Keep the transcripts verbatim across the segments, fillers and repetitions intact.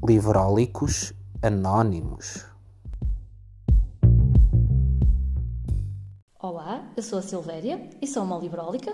Livrólicos Anónimos. Olá, eu sou a Silvéria e sou uma livrólica.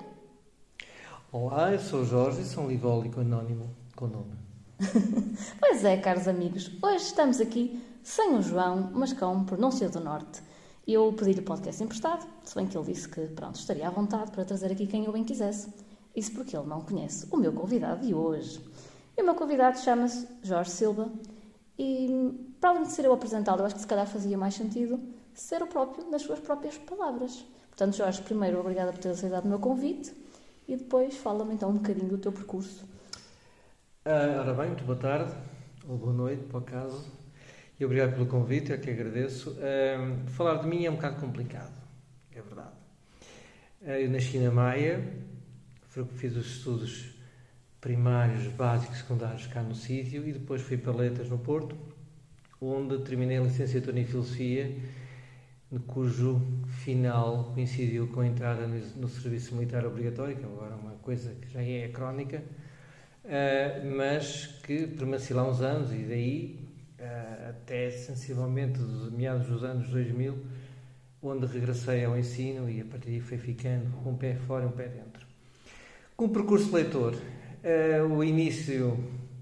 Olá, eu sou o Jorge e sou um livrólico anónimo com nome. Pois é, caros amigos, hoje estamos aqui sem o João, mas com Pronúncia do Norte. Eu pedi-lhe o podcast emprestado, se bem que ele disse que pronto, estaria à vontade para trazer aqui quem eu bem quisesse. Isso porque ele não conhece o meu convidado de hoje. E o meu convidado chama-se Jorge Silva e, para além de ser eu apresentá-lo, eu acho que se calhar fazia mais sentido ser o próprio nas suas próprias palavras. Portanto, Jorge, primeiro, obrigada por ter aceitado o meu convite e depois fala-me então um bocadinho do teu percurso. Ah, ora bem, muito boa tarde, ou boa noite, por acaso, e obrigado pelo convite, eu que agradeço. Ah, falar de mim é um bocado complicado, é verdade. Ah, eu nasci na Maia, fiz os estudos primários, básicos, secundários cá no sítio e depois fui para Letras no Porto, onde terminei a licenciatura em Filosofia, cujo final coincidiu com a entrada no serviço militar obrigatório, que é agora uma coisa que já é crónica, uh, mas que permaneci lá uns anos e daí uh, até sensivelmente dos meados dos anos dois mil, onde regressei ao ensino e a partir daí foi ficando um pé fora e um pé dentro. Com o percurso de leitor, uh, o início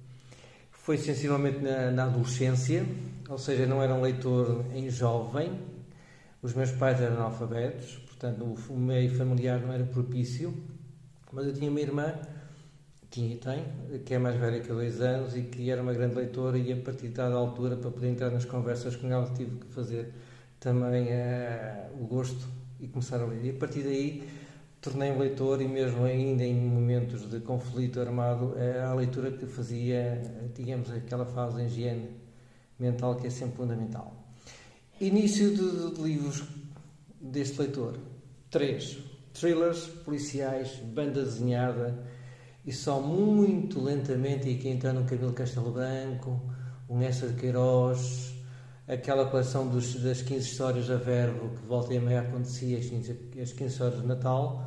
foi sensivelmente na, na adolescência, ou seja, não era um leitor em jovem. Os meus pais eram analfabetos, portanto o meio familiar não era propício, mas eu tinha uma irmã, tinha e tem, que é mais velha que eu, dois anos, e que era uma grande leitora, e a partir de dada altura, para poder entrar nas conversas com ela, tive que fazer também uh, o gosto e começar a ler. E a partir daí tornei-me leitor, e mesmo ainda em momentos de conflito armado, uh, a leitura que fazia, digamos, aquela fase de higiene mental que é sempre fundamental. Início de, de livros deste leitor. Três. Thrillers, policiais, banda desenhada e só muito lentamente, e aqui entrando um Camilo Castelo Branco, um Essa de Queiroz, aquela coleção dos, das quinze histórias da Verbo, que volta e meia acontecia, as quinze, as quinze histórias de Natal.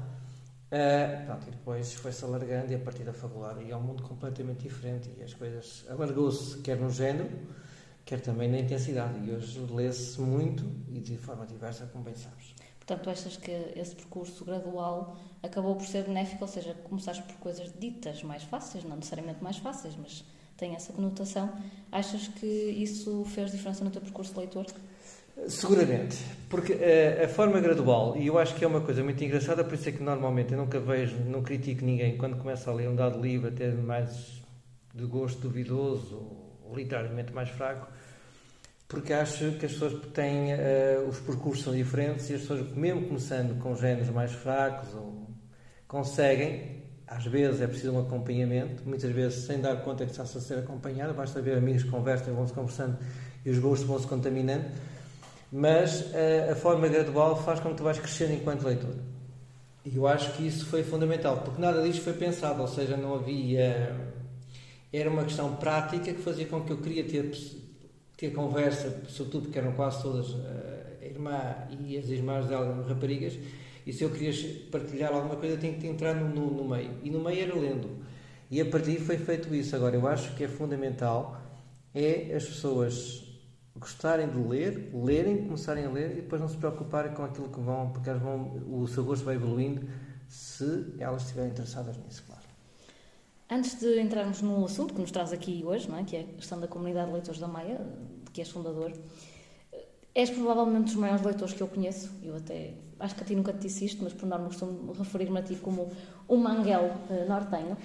Uh, pronto, e depois foi-se alargando e a partir da faculdade e é um mundo completamente diferente e as coisas alargou-se, quer no género, quer também na intensidade, e hoje lê-se muito e de forma diversa, como bem sabes. Portanto, tu achas que esse percurso gradual acabou por ser benéfico, ou seja, começaste por coisas ditas mais fáceis, não necessariamente mais fáceis, mas tem essa conotação. Achas que isso fez diferença no teu percurso de leitor? Seguramente, porque a, a forma gradual, e eu acho que é uma coisa muito engraçada, por isso é que normalmente eu nunca vejo, não critico ninguém quando começa a ler um dado livro, até mais de gosto duvidoso ou literariamente mais fraco, porque acho que as pessoas têm, uh, os percursos são diferentes e as pessoas, mesmo começando com géneros mais fracos, ou conseguem, às vezes é preciso um acompanhamento, muitas vezes sem dar conta que está-se a ser acompanhado, basta ver amigos que conversam, vão-se conversando e os gostos vão-se contaminando, mas uh, a forma gradual faz com que tu vais crescendo enquanto leitor. E eu acho que isso foi fundamental, porque nada disto foi pensado, ou seja, não havia... Era uma questão prática que fazia com que eu queria ter, ter conversa, sobretudo porque eram quase todas a irmã e as irmãs dela raparigas, e se eu queria partilhar alguma coisa, eu tinha que entrar no, no, no meio. E no meio era lendo. E a partir daí foi feito isso. Agora, eu acho que é fundamental é as pessoas gostarem de ler, lerem, começarem a ler e depois não se preocuparem com aquilo que vão, porque elas vão, o seu gosto vai evoluindo se elas estiverem interessadas nisso, claro. Antes de entrarmos no assunto que nos traz aqui hoje, não é? Que é a questão da comunidade de leitores da Maia, de que és fundador, és provavelmente um dos maiores leitores que eu conheço. Eu até, acho que a ti nunca te disse isto, mas por norma costumo referir-me a ti como um manguel uh, nortenho.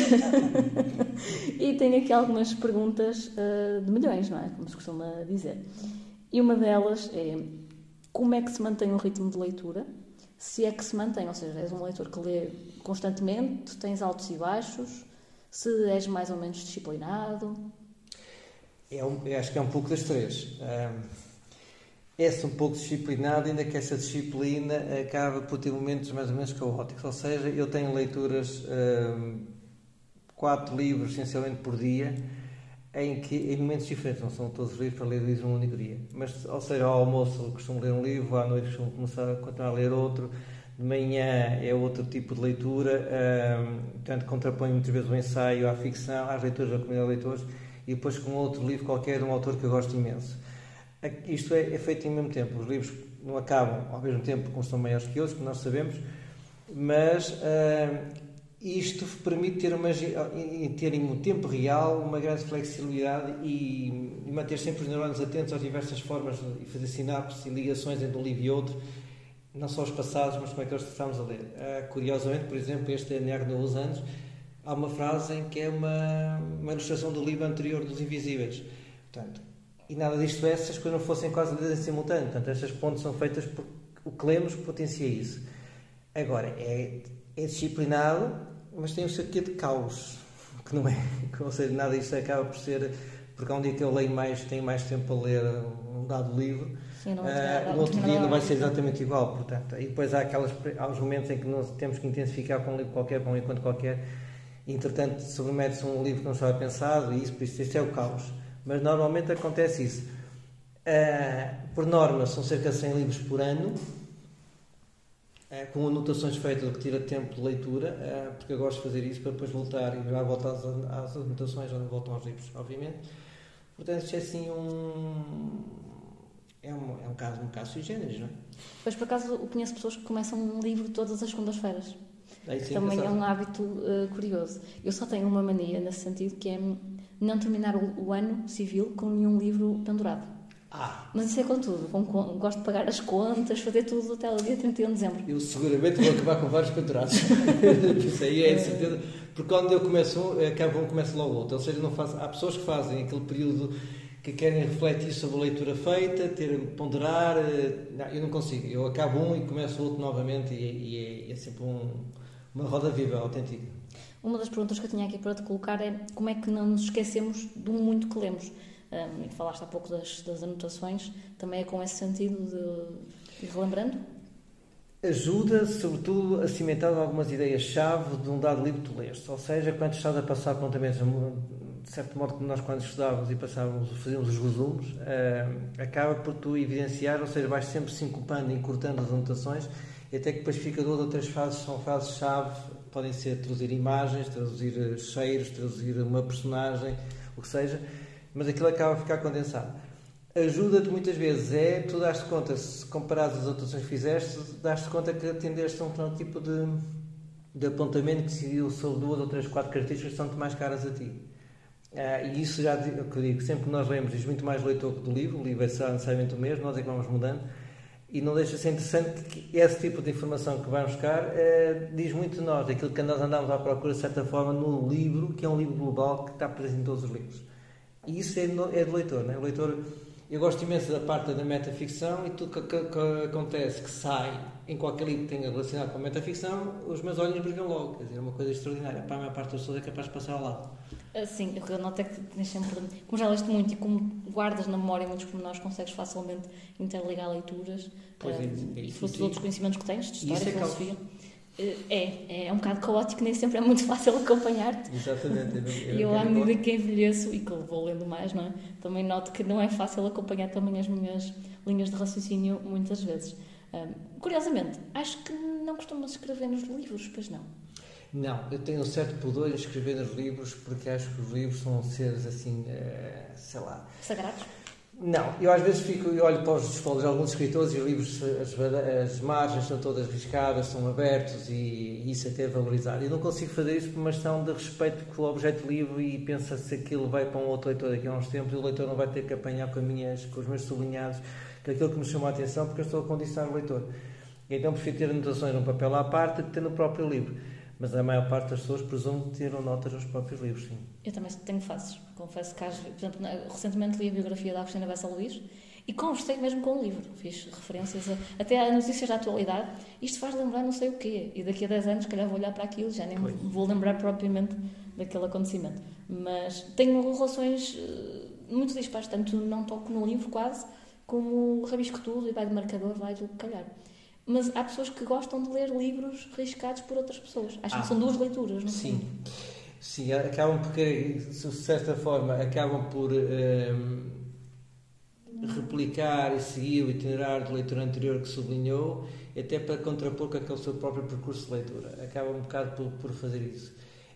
E tenho aqui algumas perguntas uh, de milhões, não é? Como se costuma dizer. E uma delas é, como é que se mantém um ritmo de leitura? Se é que se mantém, ou seja, és um leitor que lê constantemente, tens altos e baixos, se és mais ou menos disciplinado? É um, eu acho que é um pouco das três. Um, é-se um pouco disciplinado, ainda que essa disciplina acaba por ter momentos mais ou menos caóticos. Ou seja, eu tenho leituras, um, quatro livros essencialmente por dia, em que em momentos diferentes, não são todos os livros para ler num único dia. Mas, ou seja, ao almoço costumo ler um livro, à noite costumo começar a continuar a ler outro, de manhã é outro tipo de leitura, um, portanto contraponho muitas vezes o ensaio à ficção, às leituras da comunidade de leitores, e depois com outro livro qualquer de um autor que eu gosto imenso. Isto é, é feito em mesmo tempo. Os livros não acabam ao mesmo tempo como são maiores que outros, que nós sabemos, mas uh, isto permite ter, uma, ter em tempo real uma grande flexibilidade e, e manter sempre os neurónios atentos às diversas formas e fazer sinapses e ligações entre um livro e outro, não só os passados, mas como é que nós estamos a ler. Uh, curiosamente, por exemplo, este Enneagrama dos anos, há uma frase em que é uma, uma ilustração do livro anterior dos Invisíveis. Portanto, e nada disto é se as coisas não fossem quase lidas em simultâneo. Portanto, estas pontes são feitas porque o que lemos potencia isso. Agora, é, é disciplinado, mas tem o seu quê de caos, que não é. Ou seja, nada disto acaba por ser. Porque há um dia que eu leio mais, tenho mais tempo a ler um dado livro, Sim, não uh, no outro dia não vai ser exatamente igual. Portanto, e depois há, aquelas, há os momentos em que nós temos que intensificar com um livro qualquer, para um encontro qualquer, e entretanto sobremete-se um livro que não estava pensado, e isso, por isso, isto é o caos. Mas normalmente acontece isso. Uh, por norma, são cerca de cem livros por ano, uh, com anotações feitas, o que tira tempo de leitura, uh, porque eu gosto de fazer isso para depois voltar e já voltar às, às anotações, onde voltam aos livros, obviamente. Portanto, isto é assim um. É um, é um caso um caso sui generis, não é? Pois, por acaso, eu conheço pessoas que começam um livro todas as segundas-feiras. É sim, também é um hábito uh, curioso. Eu só tenho uma mania nesse sentido, que é não terminar o, o ano civil com nenhum livro pendurado. Ah. Mas isso é com tudo. Com, com, gosto de pagar as contas, fazer tudo até o dia trinta e um de dezembro. Eu seguramente vou acabar com vários pendurados. Isso aí é de certeza. Porque quando eu começo um, acabo um, começo logo outro. Ou seja, não faço, há pessoas que fazem aquele período que querem refletir sobre a leitura feita, ter, ponderar. Não, eu não consigo. Eu acabo um e começo outro novamente, e, e é, é sempre um, uma roda viva, autêntica. Uma das perguntas que eu tinha aqui para te colocar é como é que não nos esquecemos do muito que lemos. Um, falaste há pouco das, das anotações, também é com esse sentido de ir relembrando? Ajuda, sobretudo, a cimentar algumas ideias-chave de um dado livro que tu leste. Ou seja, quando estás a passar apontamentos, de certo modo, como nós quando estudávamos e passávamos, fazíamos os resumos, uh, acaba por tu evidenciar, ou seja, vais sempre sincopando e encurtando as anotações, e até que depois fica duas ou três fases, são fases-chave, podem ser traduzir imagens, traduzir cheiros, traduzir uma personagem, o que seja, mas aquilo acaba a ficar condensado. Ajuda-te muitas vezes, é, tu dás-te conta, se comparares as anotações que fizeste, dás-te conta que atendeste a um tipo de, de apontamento que decidiu sobre duas ou três, quatro características que são-te mais caras a ti. Uh, e isso já é o que eu digo, sempre que nós lemos, diz muito mais o leitor que do livro, o livro é necessariamente o mesmo, nós é que vamos mudando, e não deixa de ser interessante que esse tipo de informação que vai buscar uh, diz muito de nós, aquilo que nós andamos à procura, de certa forma, no livro, que é um livro global que está presente em todos os livros. E isso é, no, é do leitor, não é? O leitor, eu gosto imenso da parte da metaficção, e tudo que, que, que acontece, que sai em qualquer livro que tenha relacionado com a metaficção, os meus olhos brilham logo, quer dizer, é uma coisa extraordinária. Para a maior parte das pessoas é capaz de passar ao lado. Sim, eu noto é que tens sempre, como já leste muito e como guardas na memória muitos pormenores, consegues facilmente interligar leituras, pois é, uh, é e fruto de outros conhecimentos que tens, de história, é filosofia. É, é um bocado caótico, nem sempre é muito fácil acompanhar-te. Exatamente. E eu, à medida que envelheço e que vou lendo mais, não é? Também noto que não é fácil acompanhar também as minhas linhas de raciocínio muitas vezes. Um, curiosamente, acho que não costumas escrever nos livros, pois não? Não, eu tenho um certo pudor em escrever nos livros, porque acho que os livros são seres assim, uh, sei lá... Sagrados? Não, eu às vezes fico e olho para os desfolhos de alguns escritores e os livros, as, as margens estão todas riscadas, são abertos, e, e isso até é valorizado. Eu não consigo fazer isso por uma questão de respeito com o objeto do livro, e pensa se aquilo vai para um outro leitor daqui a uns tempos, e o leitor não vai ter que apanhar com, a minhas, com os meus sublinhados, que é aquilo que me chamou a atenção, porque eu estou a condicionar o leitor. Então prefiro ter anotações num papel à parte do que ter no próprio livro. Mas a maior parte das pessoas presume que tiram notas nos próprios livros, sim. Eu também tenho fases. Confesso que, por exemplo, recentemente li a biografia da Agostina Bessa Luís e conversei mesmo com o livro. Fiz referências a, até a notícias da atualidade. Isto faz lembrar não sei o quê. E daqui a dez anos, se calhar, vou olhar para aquilo, já nem pois. vou lembrar propriamente daquele acontecimento. Mas tenho relações muito dispares. Tanto não toco no livro quase, como rabisco tudo e vai de marcador, vai do calhar. Mas há pessoas que gostam de ler livros riscados por outras pessoas. Acho ah, que são duas leituras, não é? Sim. Sim, acabam por, de certa forma, acabam por um, replicar e seguir o itinerário do leitor anterior que sublinhou, até para contrapor com aquele seu próprio percurso de leitura. Acabam um bocado por, por fazer isso.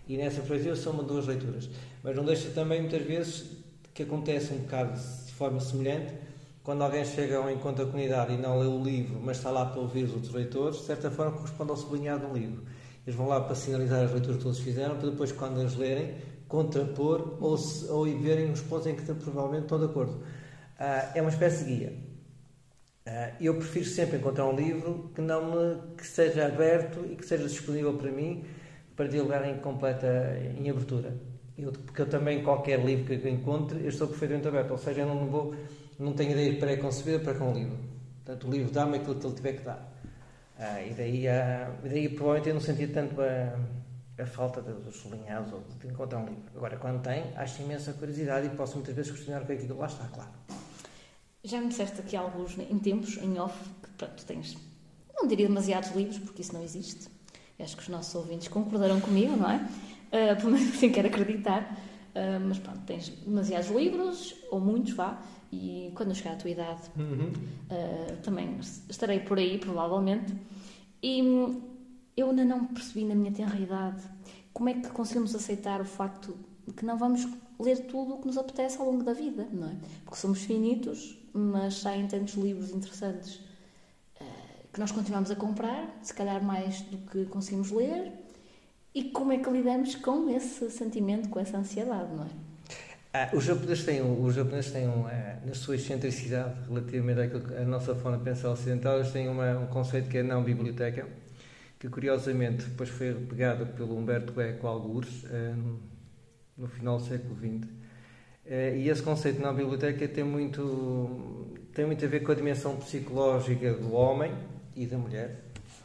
E nessa perspectiva são duas leituras. Mas não deixa também, muitas vezes, que acontece um bocado de forma semelhante, quando alguém chega a um encontro da comunidade e não lê o livro, mas está lá para ouvir os outros leitores, de certa forma corresponde ao sublinhado do livro. Eles vão lá para sinalizar as leituras que todos fizeram, para depois, quando eles lerem, contrapor ou, se, ou verem os pontos em que provavelmente estão de acordo. Ah, é uma espécie de guia. Ah, eu prefiro sempre encontrar um livro que, não me, que seja aberto e que seja disponível para mim para dialogar em completa em abertura. Eu, porque eu também, qualquer livro que eu encontre, eu estou perfeitamente aberto. Ou seja, eu não vou, não tenho ideia pré-concebida para com o livro. Portanto, o livro dá-me aquilo que ele tiver que dar. Ah, e daí, ah, daí provavelmente eu não senti tanto a, a falta dos sublinhados ou de encontrar um livro. Agora, quando tem, acho imensa curiosidade e posso muitas vezes questionar o que é que aquilo lá está, claro. Já me disseste aqui alguns, em tempos, em off, que pronto, tens, não diria demasiados livros, porque isso não existe. Eu acho que os nossos ouvintes concordarão comigo, não é? Uh, pelo menos assim quero acreditar. Uh, mas pronto, tens demasiados livros, ou muitos, vá, e quando eu chegar à tua idade, uhum. uh, também estarei por aí, provavelmente. E eu ainda não percebi na minha tenra idade como é que conseguimos aceitar o facto de que não vamos ler tudo o que nos apetece ao longo da vida, não é? Porque somos finitos, mas saem tantos livros interessantes uh, que nós continuamos a comprar, se calhar mais do que conseguimos ler. E como é que lidamos com esse sentimento, com essa ansiedade, não é? Ah, os japoneses têm, os japoneses têm um, ah, na sua excentricidade relativamente àquilo que a nossa forma de pensar ocidental, eles têm uma, um conceito que é a não-biblioteca, que curiosamente depois foi pegado pelo Humberto Eco algures, ah, no, no final do século vinte. Ah, e esse conceito de não-biblioteca tem muito, tem muito a ver com a dimensão psicológica do homem e da mulher,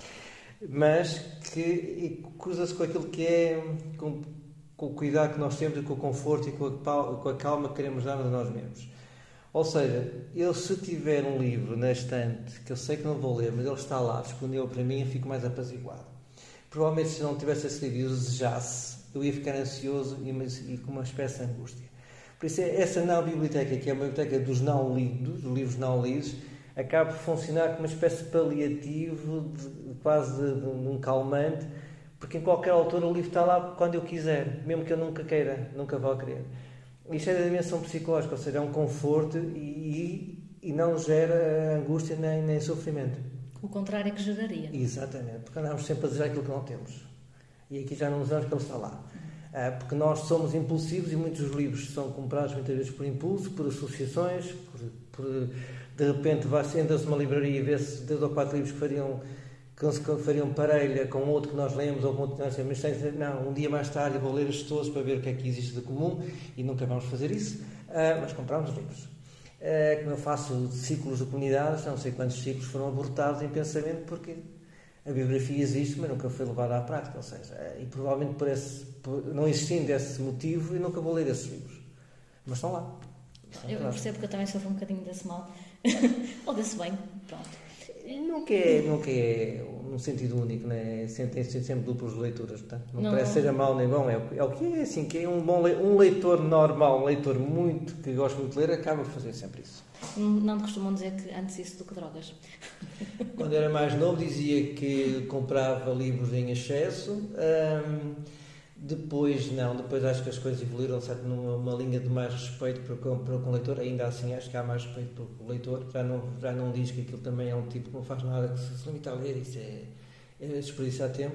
mas que cruza-se com aquilo que é, com, com o cuidado que nós temos e com o conforto e com a, com a calma que queremos dar a nós mesmos. Ou seja, eu se tiver um livro na estante que eu sei que não vou ler, mas ele está lá disponível para mim, eu fico mais apaziguado. Provavelmente se não tivesse esse livro e o desejasse, eu ia ficar ansioso e, e com uma espécie de angústia. Por isso, essa não biblioteca, que é uma biblioteca dos não lidos, dos livros não lidos, acaba por funcionar como uma espécie de paliativo, de, quase de, de, de um calmante, porque em qualquer altura o livro está lá quando eu quiser, mesmo que eu nunca queira, nunca vá querer. Isto é da dimensão psicológica, ou seja, é um conforto e, e, e não gera angústia nem, nem sofrimento. O contrário é que geraria. Exatamente, porque andamos sempre a desejar aquilo que não temos. E aqui já não usamos que ele está lá. Porque nós somos impulsivos e muitos livros são comprados muitas vezes por impulso, por associações, por, por de repente entra-se numa livraria e vê-se dois ou quatro livros que fariam, que fariam parelha com outro que nós lemos ou com outro que nós lemos. Mas não, um dia mais tarde eu vou ler estes todos para ver o que é que existe de comum e nunca vamos fazer isso, uh, mas compramos livros. Uh, como eu faço ciclos de comunidades, não sei quantos ciclos foram abortados em pensamento porque a biografia existe, mas nunca foi levada à prática, ou seja, uh, e provavelmente por esse, por, não existindo esse motivo, eu nunca vou ler esses livros. Mas estão lá. Eu percebo que eu também sofro um bocadinho desse mal. Ou desse bem, pronto. Nunca é, nunca é num sentido único, né? Tem sempre duplas leituras, portanto, não, não parece seja mau nem bom, é o, é o que é, assim, que é um bom le, um leitor normal, um leitor muito, que gosta muito de ler, acaba por fazer sempre isso. Não te costumam dizer que antes isso do que drogas? Quando era mais novo dizia que comprava livros em excesso, hum, depois não, depois acho que as coisas evoluíram certo, numa linha de mais respeito para com, para com o leitor, ainda assim acho que há mais respeito pelo leitor, já não, já não diz que aquilo também é um tipo que não faz nada, que se limita a ler, isso é, é desperdiciar tempo,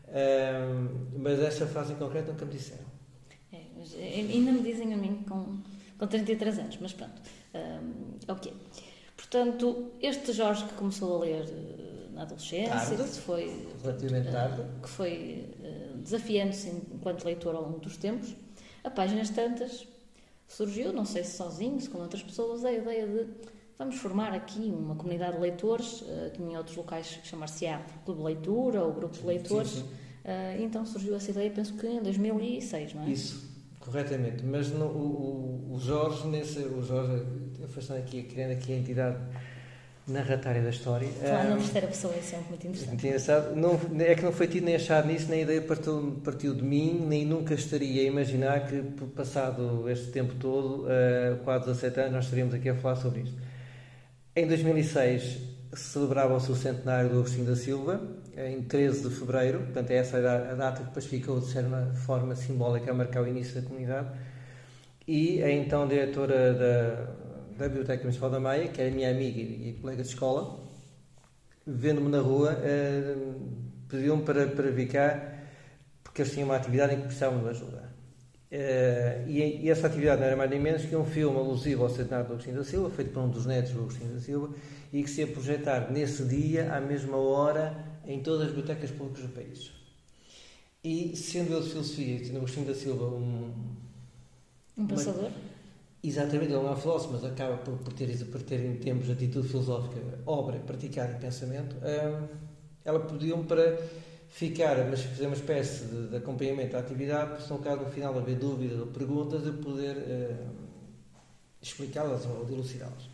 um, mas esta frase em concreto nunca me disseram. É, mas ainda me dizem a mim com, com trinta e três anos, mas pronto, um, ok. Portanto, este Jorge que começou a ler na adolescência, tarde, que foi, relativamente tarde, que foi uh, desafiando-se enquanto leitor ao longo dos tempos, a páginas tantas surgiu, não sei se sozinho, se com outras pessoas, a ideia de vamos formar aqui uma comunidade de leitores, uh, que em outros locais chamar-se-á Clube de Leitura ou Grupo de Leitores, sim, sim. Uh, então surgiu essa ideia, penso que em dois mil e seis, não é? Isso, corretamente, mas no, o, o Jorge, nesse, o Jorge, eu faço aqui, criando aqui a entidade narratória da história. Falar um, na terceira pessoa é sempre muito interessante. Não, é que não foi tido nem achado nisso, nem a ideia partiu, partiu de mim, nem nunca estaria a imaginar que, passado este tempo todo, uh, quase dezassete anos, nós estaríamos aqui a falar sobre isto. Em dois mil e seis celebrava-se o centenário do Agostinho da Silva, em treze de fevereiro, portanto é essa a data que depois ficou de certa forma simbólica a marcar o início da comunidade, e a então diretora da, da Biblioteca Municipal da Maia, que era minha amiga e colega de escola, vendo-me na rua, uh, pediu-me para, para vir cá, porque eles tinham uma atividade em que precisavam de ajuda. Uh, e, e essa atividade não era mais nem menos que um filme alusivo ao centenário do Agostinho da Silva, feito por um dos netos do Agostinho da Silva, e que se ia projetar nesse dia, à mesma hora, em todas as bibliotecas públicas do país. E, sendo eu de filosofia e tendo Agostinho da Silva um... Um pensador? Uma, exatamente, ele não é filósofo, mas acaba por, por, ter, por ter, em termos de atitude filosófica, obra, praticada e pensamento. Um, ela pediu-me para ficar, mas fazer uma espécie de, de acompanhamento à atividade, se no caso no final haver dúvidas ou perguntas, eu poder uh, explicá-las ou dilucidá-las.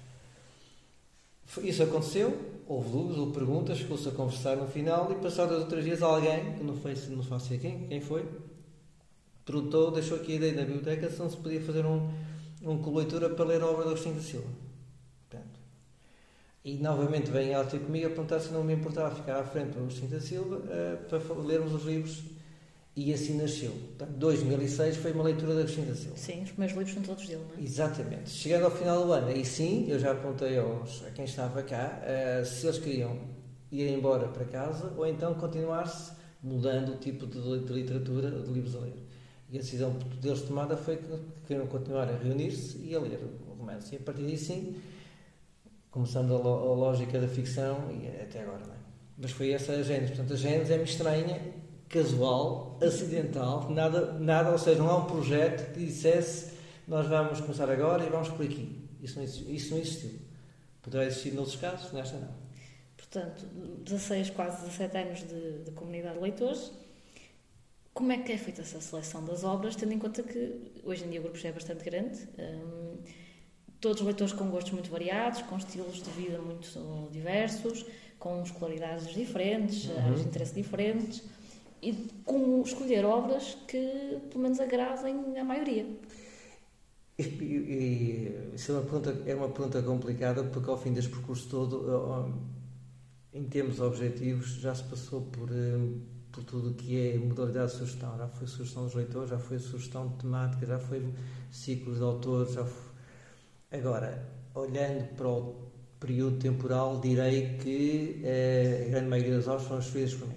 Isso aconteceu, houve dúvidas ou perguntas, ficou-se a conversar no final e passados dois ou três dias alguém, que não, foi, não faço quem, quem foi, perguntou, deixou aqui a ideia na biblioteca se não se podia fazer um, um coleitura para ler a obra de Agostinho da Silva. Portanto, e novamente vem ela ter comigo a perguntar se não me importava ficar à frente do Agostinho da Silva uh, para lermos os livros, e assim nasceu. Portanto, dois mil e seis foi uma leitura de Agostinho da Silva. Sim, os primeiros livros são todos dele, não é? Exatamente. Chegando ao final do ano, aí sim, eu já perguntei aos, a quem estava cá uh, se eles queriam ir embora para casa ou então continuar-se mudando o tipo de, de literatura, de livros a ler. E a decisão deles tomada foi que queriam continuar a reunir-se e a ler o romance. E a partir daí sim, começando a, lo, a lógica da ficção e até agora, não é? Mas foi essa a gênese. Portanto, a gênese é-me estranha, casual, acidental, nada, nada, ou seja, não há um projeto que dissesse nós vamos começar agora e vamos por aqui. Isso não, isso não existiu. Poderá existir noutros casos, nesta não. Portanto, dezasseis, quase dezassete anos de, de comunidade de leitores. Como é que é feita essa seleção das obras, tendo em conta que hoje em dia o grupo já é bastante grande, hum, todos os leitores com gostos muito variados, com estilos de vida muito diversos, com escolaridades diferentes, uhum. áreas de interesse diferentes, e como escolher obras que pelo menos agradem à maioria. E, e, isso é uma, pergunta, é uma pergunta complicada, porque ao fim deste percurso todo, em termos objetivos, já se passou por, por tudo o que é modalidade de sugestão. Já foi sugestão dos leitores, já foi sugestão de temática, já foi ciclos de autores. Já foi... Agora, olhando para o período temporal, direi que eh, a grande maioria das obras foram escolhidas por mim.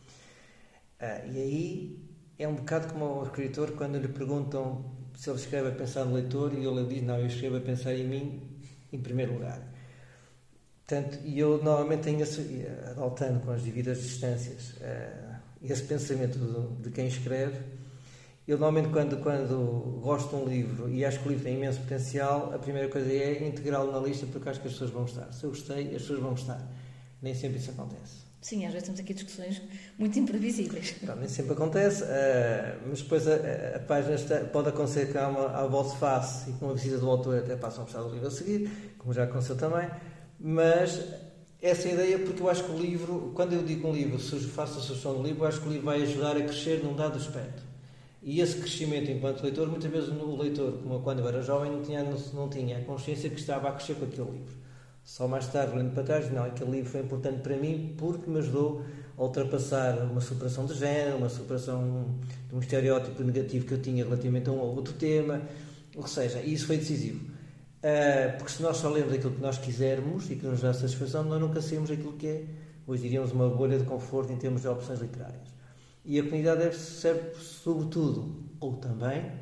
Ah, e aí é um bocado como ao escritor, quando lhe perguntam se ele escreve a pensar no leitor, e ele diz, não, eu escrevo a pensar em mim em primeiro lugar. Portanto, e eu normalmente tenho, adotando com as devidas distâncias, uh, esse pensamento de, de quem escreve. Eu normalmente, quando, quando gosto de um livro e acho que o livro tem imenso potencial, a primeira coisa é integrá-lo na lista, porque acho que as pessoas vão gostar. Se eu gostei, as pessoas vão gostar. Nem sempre isso acontece. Sim, às vezes temos aqui discussões muito imprevisíveis. Não, nem sempre acontece, uh, mas depois a, a, a página está, pode acontecer que há uma a volte-face e com a visita do autor até passam a gostar do livro a seguir, como já aconteceu também, mas essa é a ideia, porque eu acho que o livro, quando eu digo um livro, se faço a sugestão do livro, eu acho que o livro vai ajudar a crescer num dado aspecto. E esse crescimento enquanto leitor, muitas vezes o leitor, como eu, quando eu era jovem, não tinha, não, não tinha a consciência que estava a crescer com aquele livro. Só mais tarde, olhando para trás, não, aquele livro foi importante para mim porque me ajudou a ultrapassar uma superação de género, uma superação de um estereótipo negativo que eu tinha relativamente a um ou outro tema, ou seja, isso foi decisivo. Uh, porque se nós só lemos aquilo que nós quisermos e que nos dá satisfação, nós nunca saímos aquilo que é, hoje diríamos, uma bolha de conforto em termos de opções literárias. E a comunidade deve ser, sobretudo, ou também,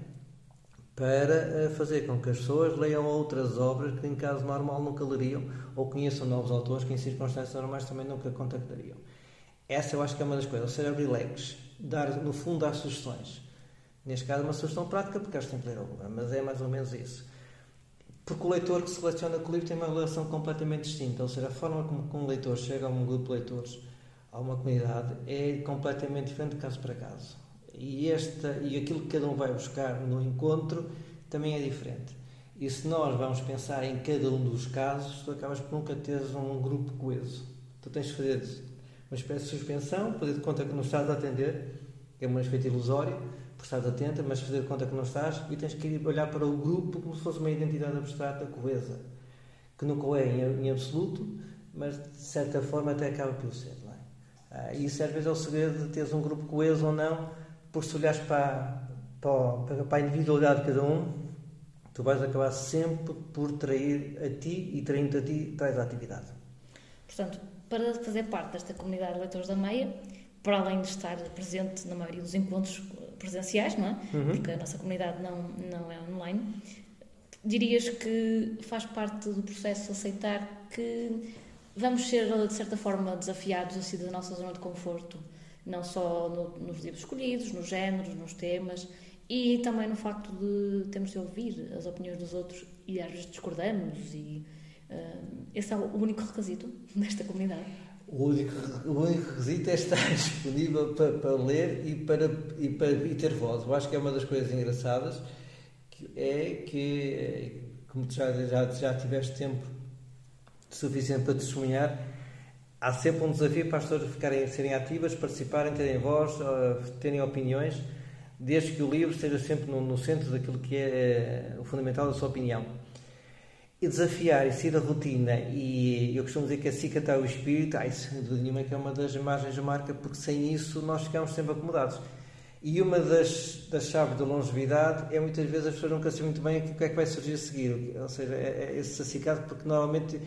para fazer com que as pessoas leiam outras obras que em caso normal nunca leriam, ou conheçam novos autores que em circunstâncias normais também nunca contactariam. Essa eu acho que é uma das coisas, ou seja, abrir leques, dar, no fundo, dar sugestões. Neste caso, uma sugestão prática, porque eles têm que ler a obra, mas é mais ou menos isso. Porque o leitor que seleciona com o livro tem uma relação completamente distinta, ou seja, a forma como um leitor chega a um grupo de leitores, a uma comunidade, é completamente diferente de caso para caso. E, esta, e aquilo que cada um vai buscar no encontro também é diferente. E se nós vamos pensar em cada um dos casos, tu acabas por nunca teres um grupo coeso. Tu tens de fazer uma espécie de suspensão, fazer de conta que não estás a atender, é uma efeito ilusório, porque estás atenta, mas fazer de conta que não estás, e tens que ir olhar para o grupo como se fosse uma identidade abstrata coesa, que nunca é em, em absoluto, mas de certa forma até acaba por ser, não é? Uh, e isso às vezes é o segredo de teres um grupo coeso ou não, porque se olhares para, para, para a individualidade de cada um, tu vais acabar sempre por trair a ti e traindo a ti, traz a atividade. Portanto, para fazer parte desta comunidade de leitores da Meia, para além de estar presente na maioria dos encontros presenciais, não é? Uhum. Porque a nossa comunidade não, não é online, dirias que faz parte do processo aceitar que vamos ser, de certa forma, desafiados a sair da nossa zona de conforto, não só no, nos livros escolhidos, nos géneros, nos temas, e também no facto de termos de ouvir as opiniões dos outros e às vezes discordamos, e uh, esse é o único requisito desta comunidade. O único, o único requisito é estar disponível para, para ler e, para, e, para, e ter voz. Eu acho que é uma das coisas engraçadas, que é que, como tu já, já, já tiveste tempo suficiente para testemunhar, há sempre um desafio para as pessoas ficarem, serem ativas, participarem, terem voz, terem opiniões, desde que o livro esteja sempre no, no centro daquilo que é o fundamental da sua opinião. E desafiar e sair da rotina, e eu costumo dizer que assim cantar o espírito, ah, isso sem dúvida nenhuma que é uma das imagens da marca, porque sem isso nós ficamos sempre acomodados. E uma das, das chaves da longevidade é muitas vezes as pessoas nunca sabem muito bem o que é que vai surgir a seguir, ou seja, é, é esse acicado, porque normalmente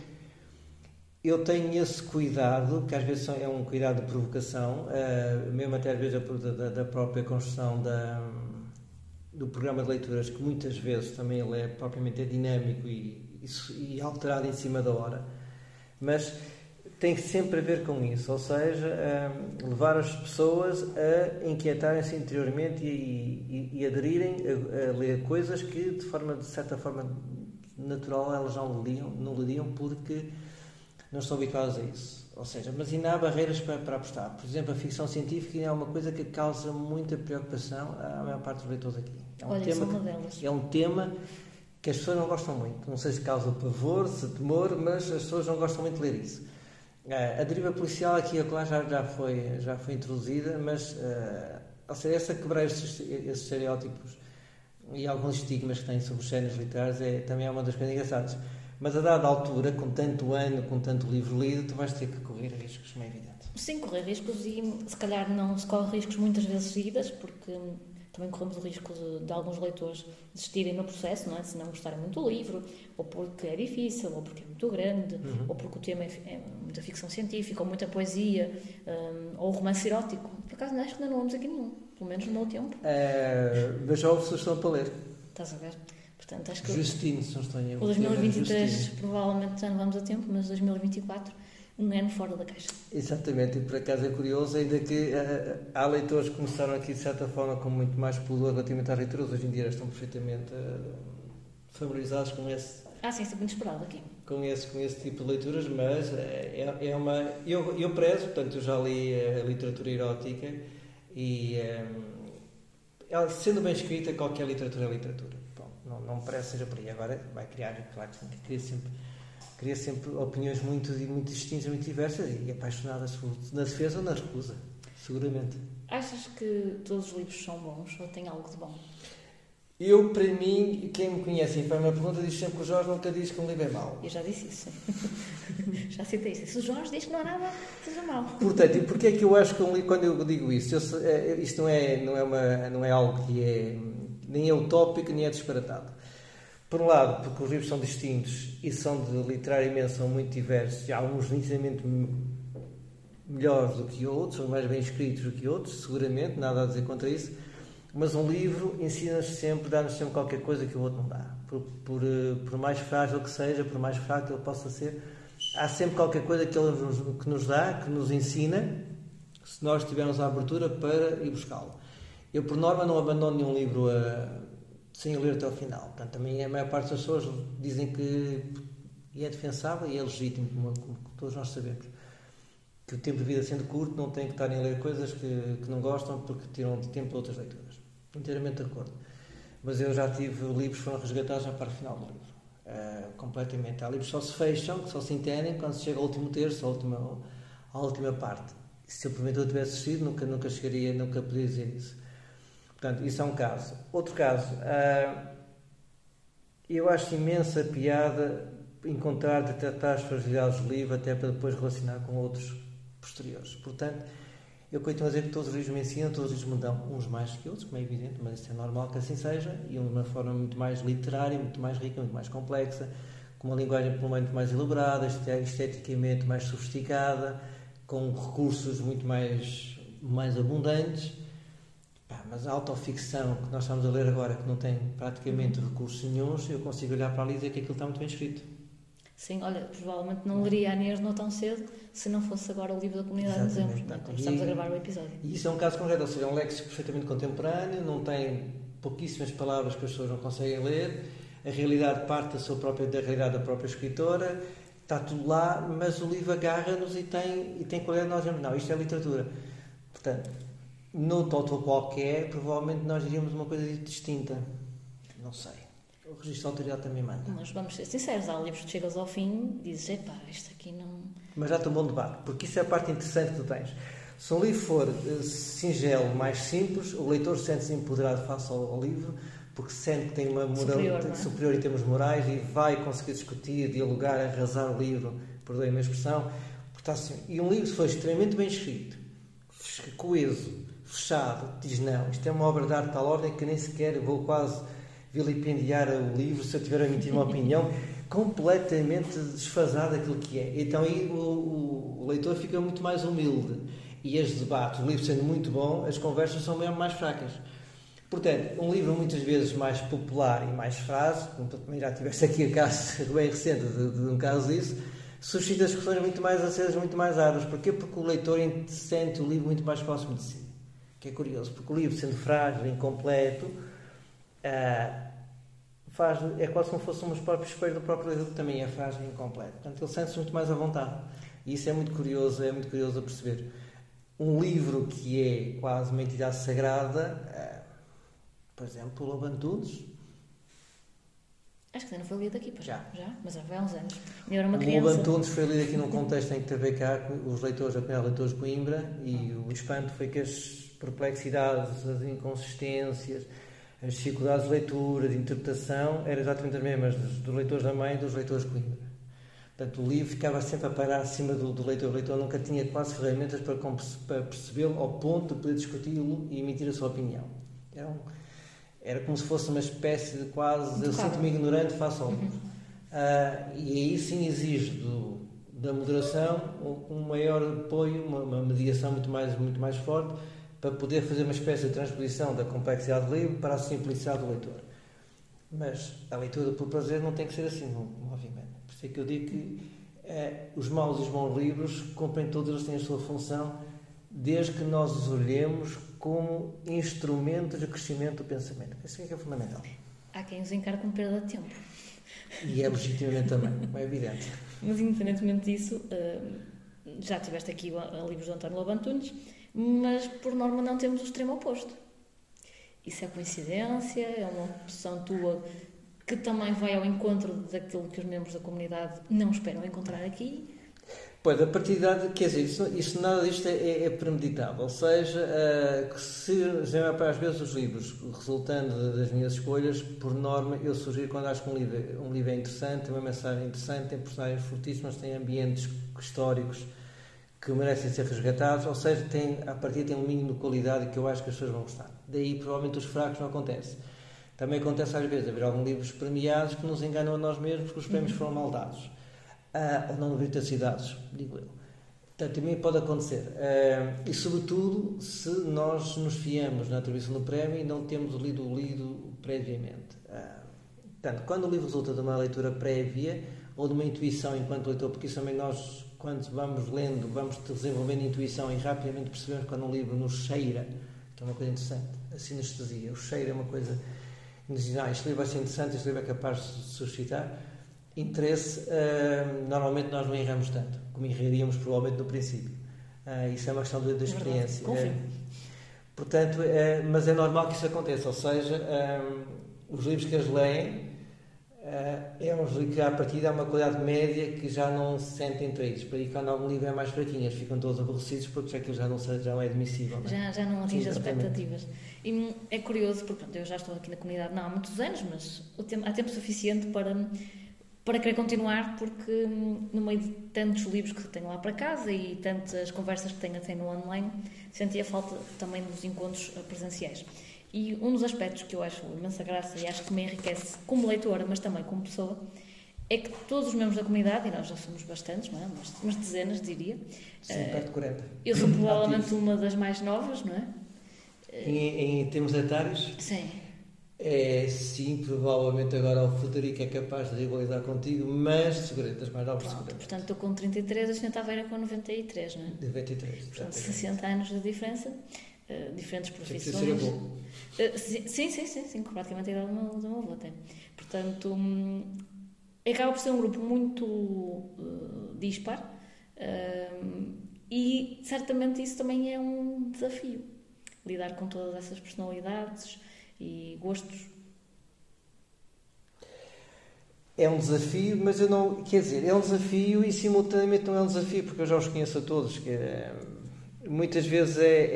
eu tenho esse cuidado, que às vezes é um cuidado de provocação, uh, mesmo até às vezes da, da própria construção da, do programa de leituras, que muitas vezes também ele é propriamente dinâmico e e alterado em cima da hora, mas tem sempre a ver com isso, ou seja, levar as pessoas a inquietarem-se interiormente e, e, e aderirem a, a ler coisas que de forma, de certa forma natural, elas não liam, não liam porque não estão habituadas a isso, ou seja, mas ainda há barreiras para, para apostar. Por exemplo, a ficção científica é uma coisa que causa muita preocupação à maior parte dos leitores aqui. É um Olha, tema uma delas. É um tema que as pessoas não gostam muito. Não sei se causa pavor, se temor, mas as pessoas não gostam muito de ler isso. A deriva policial aqui e acolá já, já, foi, já foi introduzida, mas uh, ou seja, essa quebrar esses, esses estereótipos e alguns estigmas que têm sobre os géneros literários é, também é uma das coisas engraçadas. Mas a dada altura, com tanto ano, com tanto livro lido, tu vais ter que correr riscos, como é evidente. Sim, correr riscos, e se calhar não se corre riscos muitas vezes seguidas, porque também corremos o risco de, de alguns leitores desistirem no processo, não é? Se não gostarem muito do livro, ou porque é difícil, ou porque é muito grande, uhum. ou porque o tema é, é muita ficção científica, ou muita poesia, um, ou romance erótico. Por acaso, acho que ainda não vamos aqui nenhum, pelo menos no meu tempo. É, mas já houve sugestão para ler. Estás a ver? Portanto, acho que Justino, se não estou em erro. O dois mil e vinte e três provavelmente já não vamos a tempo, mas dois mil e vinte e quatro um ano fora da caixa. Exatamente, e por acaso é curioso ainda que uh, há leitores que começaram aqui de certa forma com muito mais pudor relativamente às leituras, hoje em dia estão perfeitamente uh, familiarizados com esse ah sim, isso é muito esperado aqui com esse, com esse tipo de leituras, mas é, é uma eu, eu prezo, portanto eu já li a literatura erótica e um, sendo bem escrita qualquer literatura é literatura. Bom, não, não me parece que seja por aí. Agora vai criar, claro que cria sempre Queria sempre opiniões muito, muito distintas, muito diversas e apaixonadas na defesa ou na recusa, seguramente. Achas que todos os livros são bons ou têm algo de bom? Eu, para mim, quem me conhece e faz uma pergunta diz sempre que o Jorge nunca diz que um livro é mau. Eu já disse isso. Já citei isso. Se o Jorge diz que não há nada, seja mau. Portanto, e porquê é que eu acho que um livro, quando eu digo isso, eu, isto não é, não, é uma, não é algo que é nem é utópico nem é disparatado. Por um lado, porque os livros são distintos e são de literariamente são muito diversos, e há alguns nitidamente melhores do que outros, são mais bem escritos do que outros, seguramente, nada a dizer contra isso, mas um livro ensina-nos sempre, dá-nos sempre qualquer coisa que o outro não dá. Por, por, por mais frágil que seja, por mais fraco que ele possa ser, há sempre qualquer coisa que ele nos, que nos dá, que nos ensina, se nós tivermos a abertura para ir buscá-lo. Eu, por norma, não abandono nenhum livro a sem ler até ao final. Portanto, também a maior parte das pessoas dizem que é defensável e é legítimo, como, como todos nós sabemos, que o tempo de vida sendo curto não tem que estarem a ler coisas que, que não gostam porque tiram de tempo de outras leituras. Inteiramente de acordo. Mas eu já tive livros que foram resgatados já para o final do livro. Uh, completamente. Há livros que só se fecham, que só se entendem quando se chega ao último terço, à última, à última parte. E se eu porventura tivesse assistido, nunca, nunca chegaria, nunca poderia dizer isso. Portanto, isso é um caso. Outro caso, uh, eu acho imensa piada encontrar, detectar as fragilidades do livro até para depois relacionar com outros posteriores. Portanto, eu continuo a dizer que todos os livros me ensinam, todos os livros me dão, uns mais que outros, como é evidente, mas isso é normal que assim seja, e de uma forma muito mais literária, muito mais rica, muito mais complexa, com uma linguagem pelo menos mais elaborada, esteticamente mais sofisticada, com recursos muito mais, mais abundantes. Pá, mas a autoficção que nós estamos a ler agora, que não tem praticamente recursos nenhuns, eu consigo olhar para ali e dizer que aquilo está muito bem escrito. Sim, olha, provavelmente não leria a Anéis não tão cedo se não fosse agora o livro da Comunidade de Dezembro, né? Quando estamos a gravar o episódio. E isso é um caso concreto, ou seja, é um léxico perfeitamente contemporâneo, não tem pouquíssimas palavras que as pessoas não conseguem ler, a realidade parte da, sua própria, da realidade da própria escritora, está tudo lá, mas o livro agarra-nos e tem, e tem qualidade, nós dizemos, não, isto é literatura. Portanto, noutro autor qualquer, provavelmente nós diríamos uma coisa distinta. Não sei. O registro da autoridade também manda. Mas vamos ser sinceros, há livros que chegas ao fim e dizes, epá, isto aqui não... Mas já tem um bom debate, porque isso é a parte interessante que tu tens. Se um livro for uh, singelo, mais simples, o leitor sente-se empoderado face ao, ao livro, porque sente que tem uma moral superior, é? superior em termos morais e vai conseguir discutir, dialogar, arrasar o livro, perdoem a minha expressão. Está assim. E um livro, se for extremamente bem escrito, coeso, fechado, diz não, isto é uma obra de arte de tal ordem que nem sequer vou quase vilipendiar o livro se eu tiver a emitir uma opinião completamente desfasada daquilo que é. Então aí o, o, o leitor fica muito mais humilde e as debates, o livro sendo muito bom, as conversas são mesmo mais fracas. Portanto, um livro muitas vezes mais popular e mais frase, como tu também já tiveste aqui a caso bem recente de, de um caso disso, suscita discussões muito mais acesas, muito mais árduas. Porquê? Porque o leitor sente o livro muito mais próximo de si. Que é curioso, porque o livro, sendo frágil, incompleto, uh, faz, é quase como se fosse um próprio espelho do próprio leitor, que também é frágil e incompleto. Portanto, ele sente-se muito mais à vontade. E isso é muito curioso, é muito curioso a perceber. Um livro que é quase uma entidade sagrada, uh, por exemplo, o Lobo Antunes. Acho que ainda não foi lido aqui, pois já. já, mas já foi há uns anos. Eu era uma o criança. O Lobo Antunes foi lido aqui num contexto em que teve cá os leitores, a comunidade de leitores de Coimbra, e o espanto foi que as perplexidades, as inconsistências, as dificuldades de leitura, de interpretação, eram exatamente as mesmas dos, dos leitores da mãe e dos leitores de Coimbra. Portanto, o livro ficava sempre a parar acima do, do leitor. O leitor nunca tinha quase ferramentas para, para percebê-lo ao ponto de poder discuti-lo e emitir a sua opinião. Era, um, era como se fosse uma espécie de quase... Eu sinto-me ignorante face ao livro. Uh, e aí sim exige do, da moderação um, um maior apoio, uma, uma mediação muito mais, muito mais forte, para poder fazer uma espécie de transposição da complexidade do livro para a simplicidade do leitor. Mas a leitura por prazer não tem que ser assim, não, obviamente. Por isso é que eu digo que eh, os maus e os bons livros cumprem todos, eles têm a sua função, desde que nós os olhemos como instrumentos de crescimento do pensamento. Isso é que é fundamental. Há quem os encare como perda de tempo. E é legitimamente também, é evidente. Mas independentemente disso, já tiveste aqui livros do António Lobo Antunes, mas por norma não temos o extremo oposto. Isso é coincidência? É uma opção tua que também vai ao encontro daquilo que os membros da comunidade não esperam encontrar aqui? Pois, a partir de idade, quer dizer, isso, isso, nada disto é, é premeditado. Ou seja, uh, que se, às vezes os livros, resultando das minhas escolhas, por norma, eu sugiro quando acho que um livro, um livro é interessante, tem uma mensagem interessante, tem personagens fortíssimas, tem ambientes históricos que merecem ser resgatados, ou seja, tem, a partir tem um mínimo de qualidade que eu acho que as pessoas vão gostar. Daí, provavelmente, os fracos não acontecem. Também acontece às vezes haver alguns livros premiados que nos enganam a nós mesmos porque os prémios foram mal dados. Ah, ou não veracidades, digo eu. Portanto, também pode acontecer. Ah, e, sobretudo, se nós nos fiamos na atribuição do prémio e não temos lido o livro previamente. Ah, portanto, quando o livro resulta de uma leitura prévia ou de uma intuição enquanto leitor, porque isso também nós, quando vamos lendo, vamos desenvolvendo intuição e rapidamente percebemos quando um livro nos cheira, que é uma coisa interessante, a sinestesia. O cheiro é uma coisa... Ah, este livro vai ser interessante, este livro é capaz de suscitar interesse. Uh, normalmente nós não erramos tanto como erraríamos provavelmente no princípio. Uh, isso é uma questão da, da experiência. Uh, portanto, uh, mas é normal que isso aconteça, ou seja, uh, os livros que eles leem uh, é um livro que à partida há uma qualidade média que já não se sentem traídos. Para aí quando algum livro é mais fraquinho, eles ficam todos aborrecidos porque aquilo já não, já não é admissível. Não é? Já, já não atinge as expectativas. E é curioso, porque pronto, eu já estou aqui na comunidade não há muitos anos, mas o tempo, há tempo suficiente para para querer continuar, porque no meio de tantos livros que tenho lá para casa e tantas conversas que tenho até no online, sentia falta também dos encontros presenciais. E um dos aspectos que eu acho imensa graça e acho que me enriquece como leitora, mas também como pessoa, é que todos os membros da comunidade, e nós já somos bastantes, não é? Umas, umas dezenas, diria. Sim, uh, perto de quarenta. Eu sou provavelmente uma das mais novas, não é? Em, em termos etários? Sim. É, sim, provavelmente agora o Frederico é capaz de rivalizar contigo, mas seguramente das mais novas. Pronto, portanto, estou com trinta e três, a senhora Taveira com noventa e três, não é? noventa e três. Portanto, sessenta anos de diferença, uh, diferentes profissões. Ser avô. Uh, sim, sim, sim, sim, sim, praticamente a idade do meu, do meu avô tem. Portanto, um, acaba por ser um grupo muito uh, dispar uh, e certamente isso também é um desafio, lidar com todas essas personalidades e gostos. É um desafio, mas eu não... Quer dizer, é um desafio e simultaneamente não é um desafio, porque eu já os conheço a todos. Que é, muitas vezes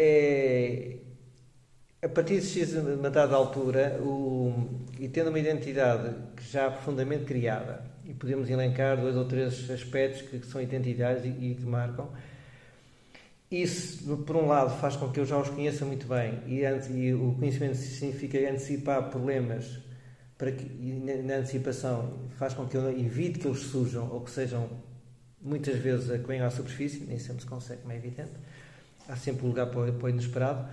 é, é... A partir de uma dada altura, o, e tendo uma identidade que já profundamente criada, e podemos elencar dois ou três aspectos que, que são identitários e, e que marcam, isso, por um lado, faz com que eu já os conheça muito bem e, e o conhecimento significa antecipar problemas para que, e na antecipação faz com que eu evite que eles surjam ou que sejam muitas vezes a que venham à superfície, nem sempre se consegue, como é evidente. Há sempre um lugar para o, para o inesperado.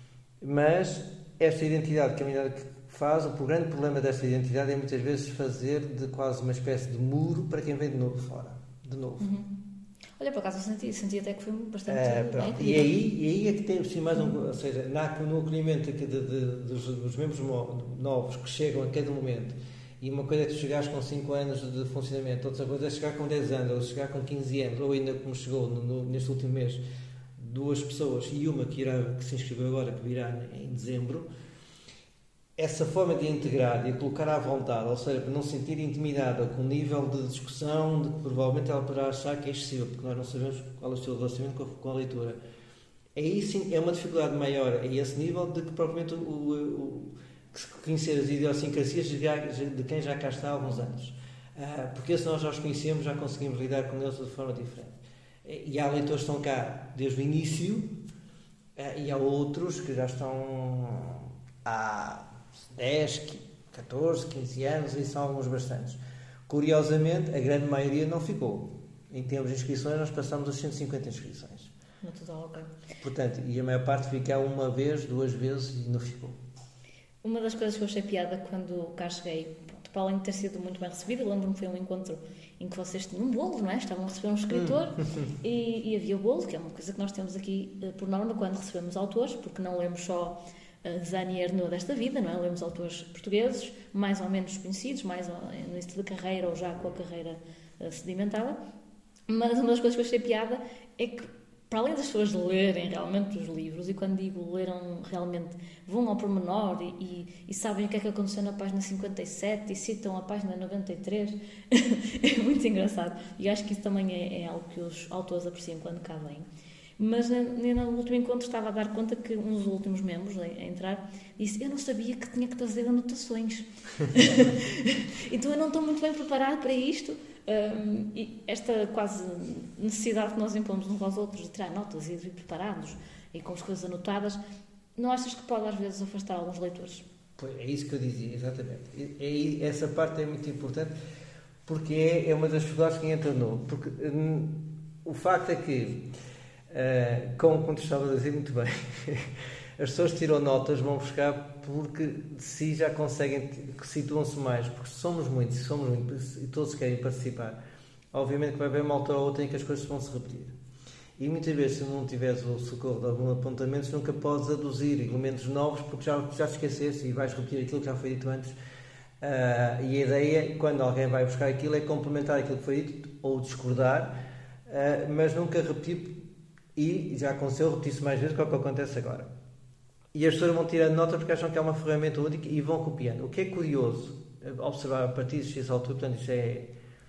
Mas esta identidade que a humanidade faz, o grande problema desta identidade é muitas vezes fazer de quase uma espécie de muro para quem vem de novo fora. De novo. Uhum. Olha, por acaso eu senti, senti até que foi bastante é, bem. E aí, e aí é que temos assim, mais um, ou seja, no acolhimento de, de, de, dos, dos membros novos que chegam a cada momento, e uma coisa é tu chegares com cinco anos de funcionamento, outra coisa é chegar com dez anos, ou chegar com quinze anos, ou ainda como chegou no, no, neste último mês, duas pessoas e uma que, irá, que se inscreveu agora, que virá em dezembro. Essa forma de integrar e de colocar à vontade, ou seja, para não se sentir intimidada com o nível de discussão de que provavelmente ela poderá achar que é excessivo, porque nós não sabemos qual é o seu relacionamento com a, com a leitura. Aí sim é uma dificuldade maior a esse nível de que provavelmente o, o, o, conhecer as idiosincrasias de quem já cá está há alguns anos. Ah, porque se nós já os conhecemos, já conseguimos lidar com eles de forma diferente. E há leitores que estão cá desde o início, ah, e há outros que já estão há dez, catorze, quinze anos, e são alguns bastantes. Curiosamente, a grande maioria não ficou. Em termos de inscrições, nós passamos as cento e cinquenta inscrições. No total, ok. Portanto, e a maior parte fica uma vez, duas vezes e não ficou. Uma das coisas que eu achei piada quando cá cheguei, pronto, para além de ter sido muito bem recebido, eu lembro-me que foi um encontro em que vocês tinham um bolo, não é? Estavam a receber um escritor e, e havia bolo, que é uma coisa que nós temos aqui por norma quando recebemos autores, porque não lemos só Zani Ernaux desta vida, não é? Lemos autores portugueses, mais ou menos conhecidos, mais no início da carreira ou já com a carreira sedimentada. Mas uma das coisas que eu achei piada é que, para além das pessoas lerem realmente os livros, e quando digo leram realmente, vão ao pormenor e, e, e sabem o que é que aconteceu na página cinquenta e sete e citam a página noventa e três, é muito engraçado. E acho que isso também é, é algo que os autores apreciam quando cá vêm. Mas no último encontro estava a dar conta que um dos últimos membros a entrar disse: eu não sabia que tinha que trazer anotações. Então eu não estou muito bem preparado para isto. Um, e esta quase necessidade que nós impomos uns aos outros de tirar notas e de vir preparados e com as coisas anotadas, não achas que pode às vezes afastar alguns leitores? Pois, é isso que eu dizia, exatamente. É, é, essa parte é muito importante, porque é, é uma das dificuldades que entra no... Porque hum, o facto é que Uh, como, como tu estavas a dizer muito bem, as pessoas que tiram notas vão buscar porque de si já conseguem, situam-se mais, porque somos muitos, somos muitos e todos querem participar. Obviamente que vai haver uma altura ou outra em que as coisas vão se repetir. E muitas vezes, se não tiveres o socorro de alguns apontamentos, nunca podes aduzir elementos novos porque já, já te esqueceste e vais repetir aquilo que já foi dito antes. Uh, e a ideia, quando alguém vai buscar aquilo, é complementar aquilo que foi dito ou discordar, uh, mas nunca repetir. E já aconteceu, repetir-se mais vezes, que é o que acontece agora. E as pessoas vão tirando nota porque acham que é uma ferramenta única e vão copiando. O que é curioso, observar a partir de X altura, portanto, isto é,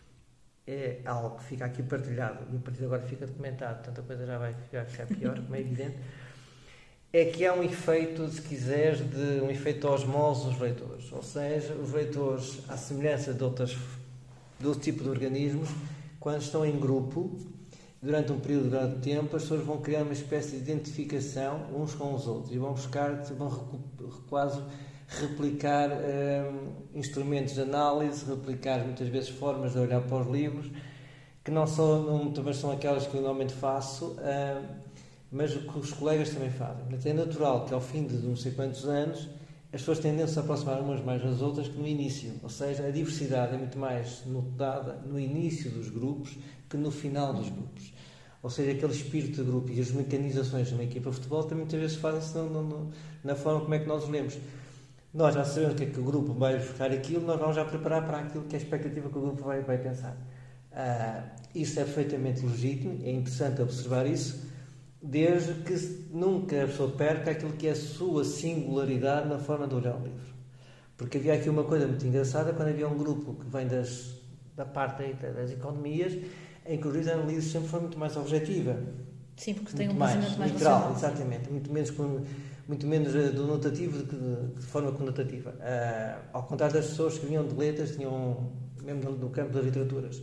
é algo que fica aqui partilhado e a partir de agora fica documentado, portanto a coisa já vai ficar pior, como é evidente, é que há um efeito, se quiseres, de um efeito osmose dos leitores. Ou seja, os leitores, à semelhança de outras de outro tipo de organismos, quando estão em grupo, durante um período de tempo, as pessoas vão criar uma espécie de identificação uns com os outros e vão buscar, vão quase replicar hum, instrumentos de análise, replicar muitas vezes formas de olhar para os livros, que não são, não, também são aquelas que eu normalmente faço, hum, mas que os colegas também fazem. É natural que ao fim de não sei quantos anos as pessoas tendem a se aproximar umas mais das outras que no início, ou seja, a diversidade é muito mais notada no início dos grupos que no final dos grupos. Ou seja, aquele espírito de grupo e as mecanizações de uma equipa de futebol também muitas vezes fazem-se no, no, na forma como é que nós os lemos. Nós já sabemos o que é que o grupo vai buscar aquilo, nós vamos já preparar para aquilo que é a expectativa que o grupo vai, vai pensar. Uh, isso é perfeitamente legítimo, é interessante observar isso, desde que nunca a pessoa perca aquilo que é a sua singularidade na forma de olhar o livro. Porque havia aqui uma coisa muito engraçada, quando havia um grupo que vem das, da parte das economias, em que os livros eram lidos sempre foi muito mais objetiva. Sim, porque muito tem um mais, pensamento mais literal, racional. exatamente, muito menos, muito menos denotativo do que de, de forma conotativa. Uh, ao contrário das pessoas que vinham de letras, tinham, mesmo no, no campo das literaturas.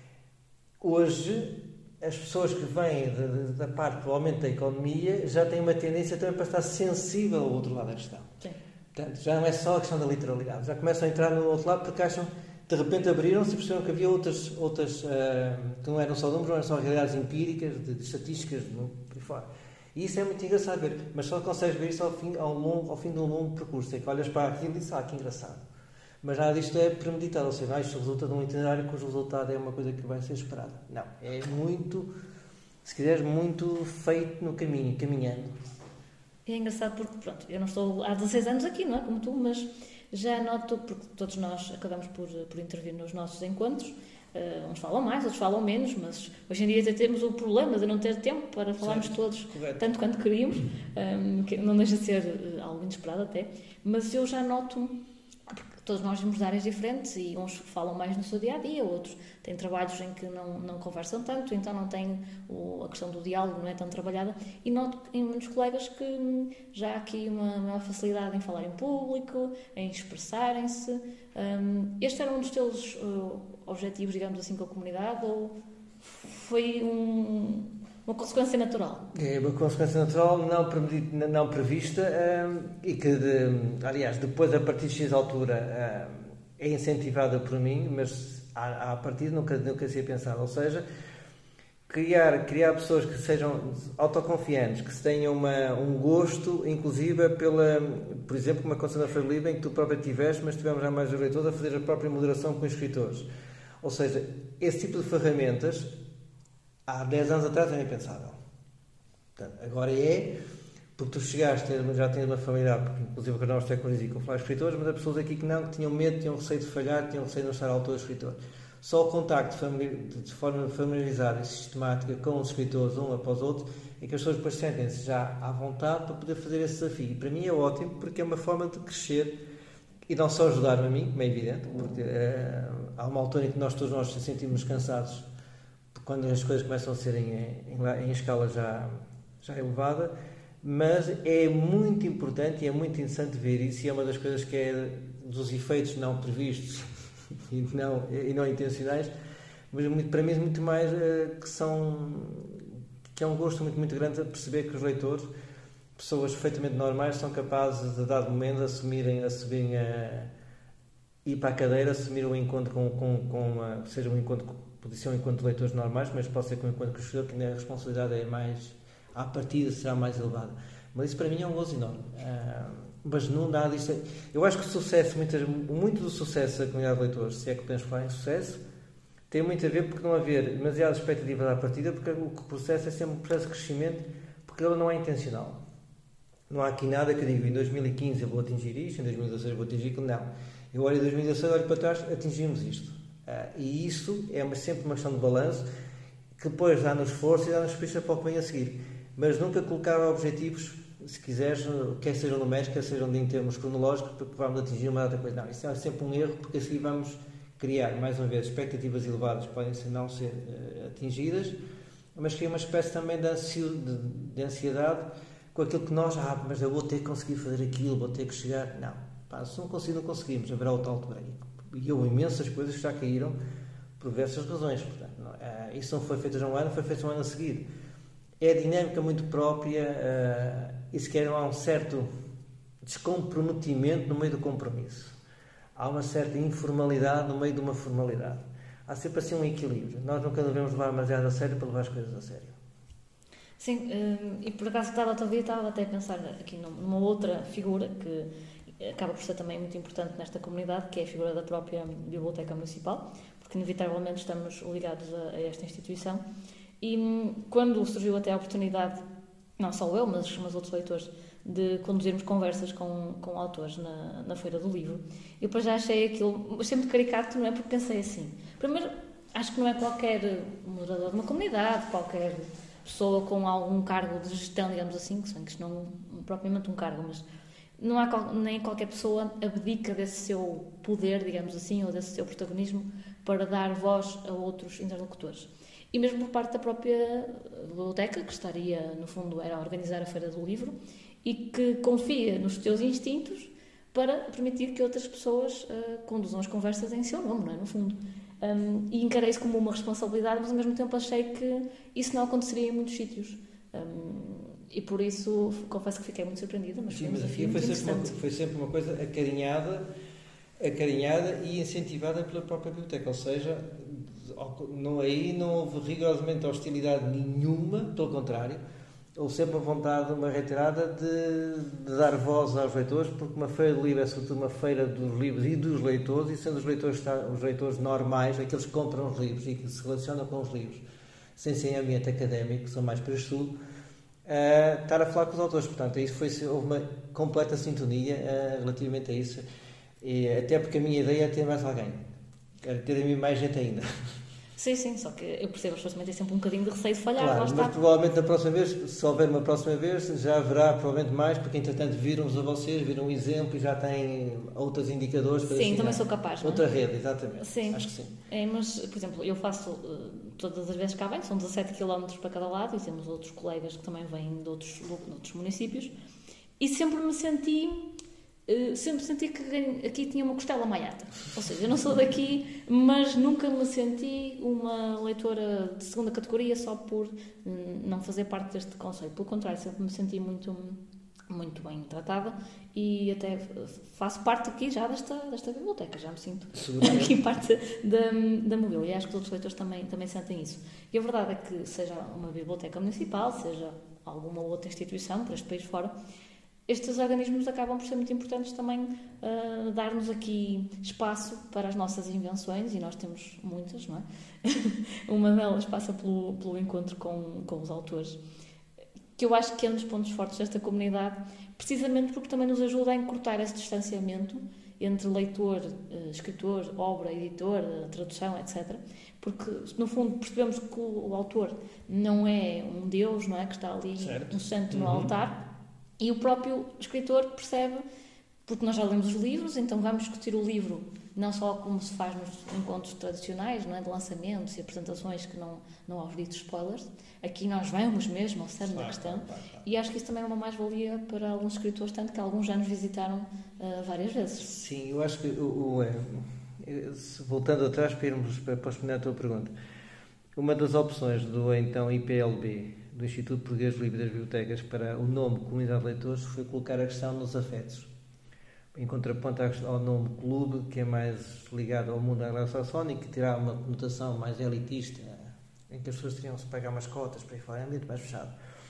Hoje, as pessoas que vêm de, de, da parte, provavelmente, da economia, já têm uma tendência também para estar sensível ao outro lado da questão. Sim. Portanto, já não é só a questão da literalidade, já começam a entrar no outro lado porque acham, de repente abriram-se e perceberam que havia outras, outras uh, que não eram só números, não eram só realidades empíricas, de, de estatísticas, por aí fora. E isso é muito engraçado ver, mas só consegues ver isso ao fim, ao longo, ao fim de um longo percurso, é que olhas para aquilo e dizes, ah, que engraçado. Mas nada disto é premeditado, ou seja, ah, isto resulta de um itinerário cujo resultado é uma coisa que vai ser esperada. Não, é muito, se quiseres, muito feito no caminho, caminhando. É engraçado porque, pronto, eu não estou há dezasseis anos aqui, não é? Como tu, mas já noto, porque todos nós acabamos por, por intervir nos nossos encontros, uh, uns falam mais, outros falam menos, mas hoje em dia até temos o problema de não ter tempo para falarmos certo. Todos, correto. Tanto quanto queríamos, um, que não deixa de ser uh, algo inesperado até, mas eu já noto, porque todos nós vimos de áreas diferentes e uns falam mais no seu dia-a-dia, outros têm trabalhos em que não, não conversam tanto, então não têm o, a questão do diálogo, não é tão trabalhada, e noto em muitos colegas que já há aqui uma maior facilidade em falar em público, em expressarem-se. Um, este era um dos teus uh, objetivos, digamos assim, com a comunidade, ou foi um, uma consequência natural? É uma consequência natural não, não prevista um, e que, de, aliás, depois, a partir de X altura, um, é incentivada por mim, mas a, a partir nunca, nunca se ia pensar. Ou seja, criar, criar pessoas que sejam autoconfiantes, que tenham uma, um gosto, inclusive, pela, por exemplo, como aconteceu na Feira Livre, em que tu próprio tiveste, mas tivemos já mais leitores a fazer a própria moderação com os escritores. Ou seja, esse tipo de ferramentas há dez anos atrás era impensável. Portanto, agora é, porque tu chegaste, já tens uma familiaridade, porque inclusive com nós tecnologias e com falar escritores, mas há pessoas aqui que não, que tinham medo, tinham receio de falhar, tinham receio de não estar autor-escritor. Só o contacto de forma familiarizada e sistemática com os escritores, um após outro, é que as pessoas depois sentem-se já à vontade para poder fazer esse desafio. E para mim é ótimo, porque é uma forma de crescer e não só ajudar-me a mim, como é evidente, porque é, há uma altura em que nós todos nós nos sentimos cansados quando as coisas começam a ser em, em, em escala já, já elevada, mas é muito importante e é muito interessante ver isso, e é uma das coisas que é dos efeitos não previstos e não, e não intencionais, mas muito, para mim é muito mais uh, que são que é um gosto muito, muito grande a perceber que os leitores, pessoas perfeitamente normais, são capazes de, dado momento, assumirem, assumirem a ir para a cadeira, assumir um encontro com, com, com uma, seja um encontro, pode ser um encontro de leitores normais, mas pode ser com um encontro com o escritor, que a responsabilidade é mais, à partida será mais elevada. Mas isso para mim é um gozo enorme. Uh, mas não nada disto. É, eu acho que o sucesso, muito, muito do sucesso da comunidade de leitores, se é que podemos falar em sucesso, tem muito a ver porque não haver demasiadas expectativas à partida, porque o processo é sempre um processo de crescimento, porque ele não é intencional. Não há aqui nada que eu diga, em dois mil e quinze eu vou atingir isto, em dois mil e dezasseis eu vou atingir aquilo. Não. Eu olho em dois mil e dezasseis, olho para trás, atingimos isto. Uh, e isso é uma, sempre uma questão de balanço, que depois dá-nos força e dá-nos pista para o que vem a seguir. Mas nunca colocar objetivos, se quiseres, quer sejam numéricos, quer sejam em termos cronológicos, porque vamos atingir uma data coisa. Não, isso é sempre um erro, porque assim vamos criar, mais uma vez, expectativas elevadas que podem ser, não ser uh, atingidas, mas cria uma espécie também de, ansio, de, de ansiedade com aquilo que nós, ah, mas eu vou ter que conseguir fazer aquilo, vou ter que chegar. Não, pá, se não conseguir, não conseguimos, haverá o tal de break. E houve imensas coisas que já caíram, por diversas razões. Portanto, não, uh, isso não foi feito já um ano, foi feito um ano a seguir. É a dinâmica muito própria uh, e sequer não há um certo descomprometimento no meio do compromisso. Há uma certa informalidade no meio de uma formalidade. Há sempre assim um equilíbrio. Nós nunca devemos levar demasiado a sério para levar as coisas a sério. Sim, e por acaso estava a ouvir, estava até a pensar aqui numa outra figura que acaba por ser também muito importante nesta comunidade, que é a figura da própria Biblioteca Municipal, porque inevitavelmente estamos ligados a, a esta instituição. E quando surgiu até a oportunidade, não só eu, mas, mas outros leitores, de conduzirmos conversas com, com autores na, na Feira do Livro, eu depois já achei aquilo, achei muito caricato, não é? Porque pensei assim, primeiro, acho que não é qualquer moderador de uma comunidade, qualquer pessoa com algum cargo de gestão, digamos assim, que isto não é propriamente um cargo, mas não há nem qualquer pessoa abdica desse seu poder, digamos assim, ou desse seu protagonismo para dar voz a outros interlocutores. E mesmo por parte da própria biblioteca, que estaria, no fundo, era a organizar a Feira do Livro, e que confia nos seus instintos para permitir que outras pessoas uh, conduzam as conversas em seu nome, não é? No fundo. Um, e encarei isso como uma responsabilidade, mas ao mesmo tempo achei que isso não aconteceria em muitos sítios. Um, e por isso, confesso que fiquei muito surpreendida, mas Sim, foi um mas desafio foi muito sempre, uma, interessante. foi sempre uma coisa acarinhada, acarinhada e incentivada pela própria biblioteca, ou seja, não, aí não houve rigorosamente hostilidade nenhuma, pelo contrário, houve sempre uma vontade, uma reiterada de, de dar voz aos leitores, porque uma feira do livro é sobretudo uma feira dos livros e dos leitores, e sendo os leitores, os leitores normais, aqueles que compram os livros e que se relacionam com os livros, sem ser em ambiente académico, são mais para estudo, uh, estar a falar com os autores. Portanto, isso foi, houve uma completa sintonia uh, relativamente a isso, e, até porque a minha ideia é ter mais alguém, era ter a mim mais gente ainda. Sim, sim, só que eu percebo, as pessoas também têm sempre um bocadinho de receio de falhar, claro, lá está. mas provavelmente na próxima vez, se houver uma próxima vez, já haverá provavelmente mais, porque entretanto viram-vos a vocês, viram um exemplo e já têm outros indicadores para Sim, também sou capaz, não é? Outra rede, exatamente. Sim. Acho que sim. É, mas, por exemplo, eu faço uh, todas as vezes que cá venho, são dezassete quilómetros para cada lado, e temos outros colegas que também vêm de outros, de outros municípios, e sempre me senti... Uh, sempre senti que aqui tinha uma costela maiata. Ou seja, eu não sou daqui, mas nunca me senti uma leitora de segunda categoria só por um, não fazer parte deste conceito. Pelo contrário, sempre me senti muito, muito bem tratada e até faço parte aqui já desta, desta biblioteca. Já me sinto aqui parte da, da mobília. E acho que os outros leitores também, também sentem isso. E a verdade é que, seja uma biblioteca municipal, seja alguma outra instituição para este país fora, estes organismos acabam por ser muito importantes também uh, dar-nos aqui espaço para as nossas invenções, e nós temos muitas, não é? Uma delas passa pelo, pelo encontro com, com os autores, que eu acho que é um dos pontos fortes desta comunidade, precisamente porque também nos ajuda a encurtar esse distanciamento entre leitor, uh, escritor, obra, editor, uh, tradução, etcétera. Porque, no fundo, percebemos que o, o autor não é um deus, não é? Que está ali, certo, um santo no uhum. altar. E o próprio escritor percebe, porque nós já lemos os livros, então vamos discutir o livro não só como se faz nos encontros tradicionais, não é, de lançamentos e apresentações que não, não há os ditos spoilers. Aqui nós vamos mesmo ao cerne da questão, claro, claro. E acho que isso também é uma mais-valia para alguns escritores, tanto que alguns já nos visitaram uh, várias vezes. Sim, eu acho que, o, o, é, voltando atrás para irmos para, para responder à tua pergunta, uma das opções do então I P L B, do Instituto Português do Livro e das Bibliotecas, para o nome Comunidade de Leitores foi colocar a questão nos afetos, em contraponto ao nome Clube, que é mais ligado ao mundo anglo-saxónico, que terá uma conotação mais elitista, em que as pessoas teriam se pagar umas cotas para ir fora, é muito mais fechado.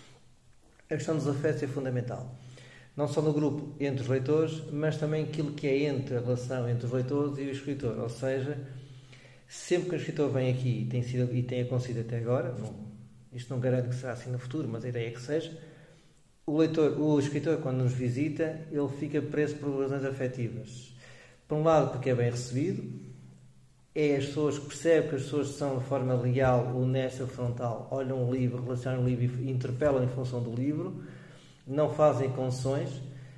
A questão dos afetos é fundamental, não só no grupo entre os leitores, mas também aquilo que é entre a relação entre os leitores e o escritor, ou seja, sempre que o escritor vem aqui e tem, sido, e tem acontecido até agora, não, isto não garante que será assim no futuro, mas a ideia é que seja, o leitor, o escritor, quando nos visita, ele fica preso por razões afetivas. Por um lado, porque é bem recebido, é as pessoas que percebem que as pessoas são de forma leal, honesta, frontal, olham o livro, relacionam o livro e interpelam em função do livro, não fazem concessões,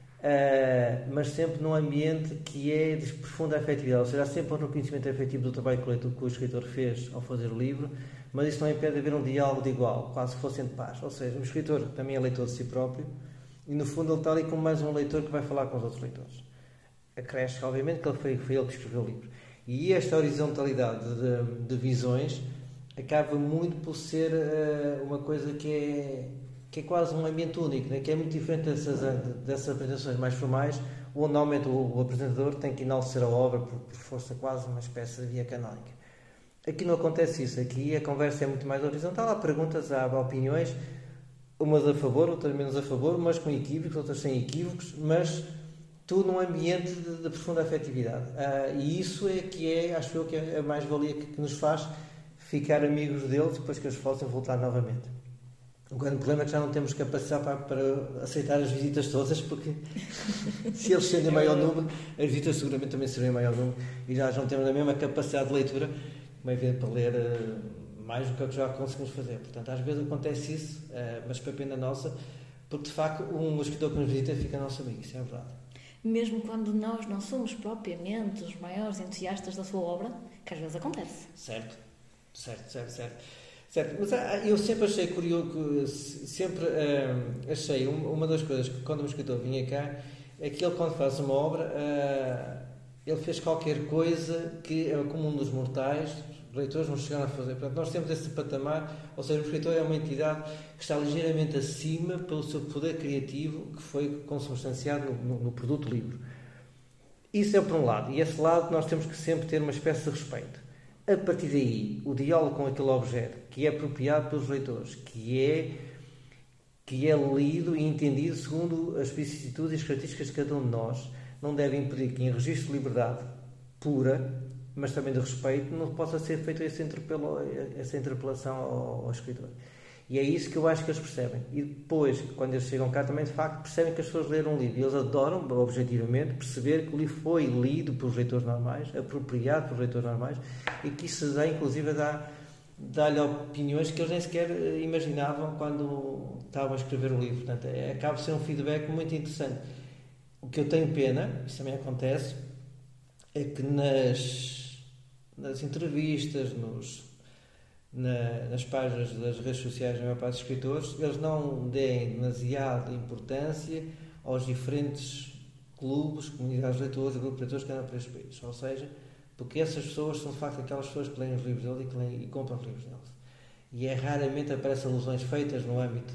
uh, mas sempre num ambiente que é de profunda afetividade, ou seja, há sempre um reconhecimento afetivo do trabalho que o, que o escritor fez ao fazer o livro, mas isso não impede de haver um diálogo de igual, quase se fossem de paz. Ou seja, o escritor também é leitor de si próprio e, no fundo, ele está ali como mais um leitor que vai falar com os outros leitores. Acresce, obviamente, que ele foi, foi ele que escreveu o livro. E esta horizontalidade de, de visões acaba muito por ser uh, uma coisa que é, que é quase um ambiente único, né? Que é muito diferente dessas, dessas apresentações mais formais, onde normalmente o, o apresentador tem que enaltecer a obra por, por força quase uma espécie de via canónica. Aqui não acontece isso, aqui a conversa é muito mais horizontal, há perguntas, há opiniões, umas a favor, outras menos a favor, umas com equívocos, outras sem equívocos, mas tudo num ambiente de, de profunda afetividade. Uh, e isso é que é, acho eu, que é a mais-valia que, que nos faz ficar amigos deles depois que eles possam voltar novamente. O grande problema é que já não temos capacidade para, para aceitar as visitas todas, porque se eles serem maior número, as visitas seguramente também serão em maior número, e já não temos a mesma capacidade de leitura, como é evidente, para ler uh, mais do que o que já conseguimos fazer. Portanto, às vezes acontece isso, uh, mas para pena nossa, porque de facto um escritor que nos visita fica nosso amigo, isso é verdade. Mesmo quando nós não somos propriamente os maiores entusiastas da sua obra, que às vezes acontece. Certo, certo, certo, certo. certo. Mas ah, eu sempre achei curioso, sempre ah, achei, uma das coisas que quando um escritor vinha cá, é que ele quando faz uma obra, ah, ele fez qualquer coisa que é comum dos mortais, os leitores não chegaram a fazer. Portanto, nós temos esse patamar, ou seja, o escritor é uma entidade que está ligeiramente acima pelo seu poder criativo, que foi consubstanciado no, no, no produto livro. Isso é por um lado, e esse lado nós temos que sempre ter uma espécie de respeito. A partir daí, o diálogo com aquele objeto, que é apropriado pelos leitores, que é, que é lido e entendido segundo as vicissitudes e as características de cada um de nós, não deve impedir que em registro de liberdade pura, mas também de respeito, não possa ser feita essa, essa interpelação ao, ao escritor. E é isso que eu acho que eles percebem. E depois, quando eles chegam cá, também de facto percebem que as pessoas leram um livro. E eles adoram, objetivamente, perceber que o livro foi lido pelos leitores normais, apropriado pelos leitores normais, e que isso dá, inclusive, dá, dá-lhe opiniões que eles nem sequer imaginavam quando estavam a escrever o livro. Portanto, é, acaba de ser um feedback muito interessante. O que eu tenho pena, isso também acontece, é que nas, nas entrevistas, nos, na, nas páginas das redes sociais, na maior parte dos escritores, eles não deem demasiada importância aos diferentes clubes, comunidades de leitores, grupos de leitores que andam por este país. Ou seja, porque essas pessoas são de facto aquelas pessoas que leem os livros deles e que leem, e compram os livros deles. E é raramente aparecem alusões feitas no âmbito,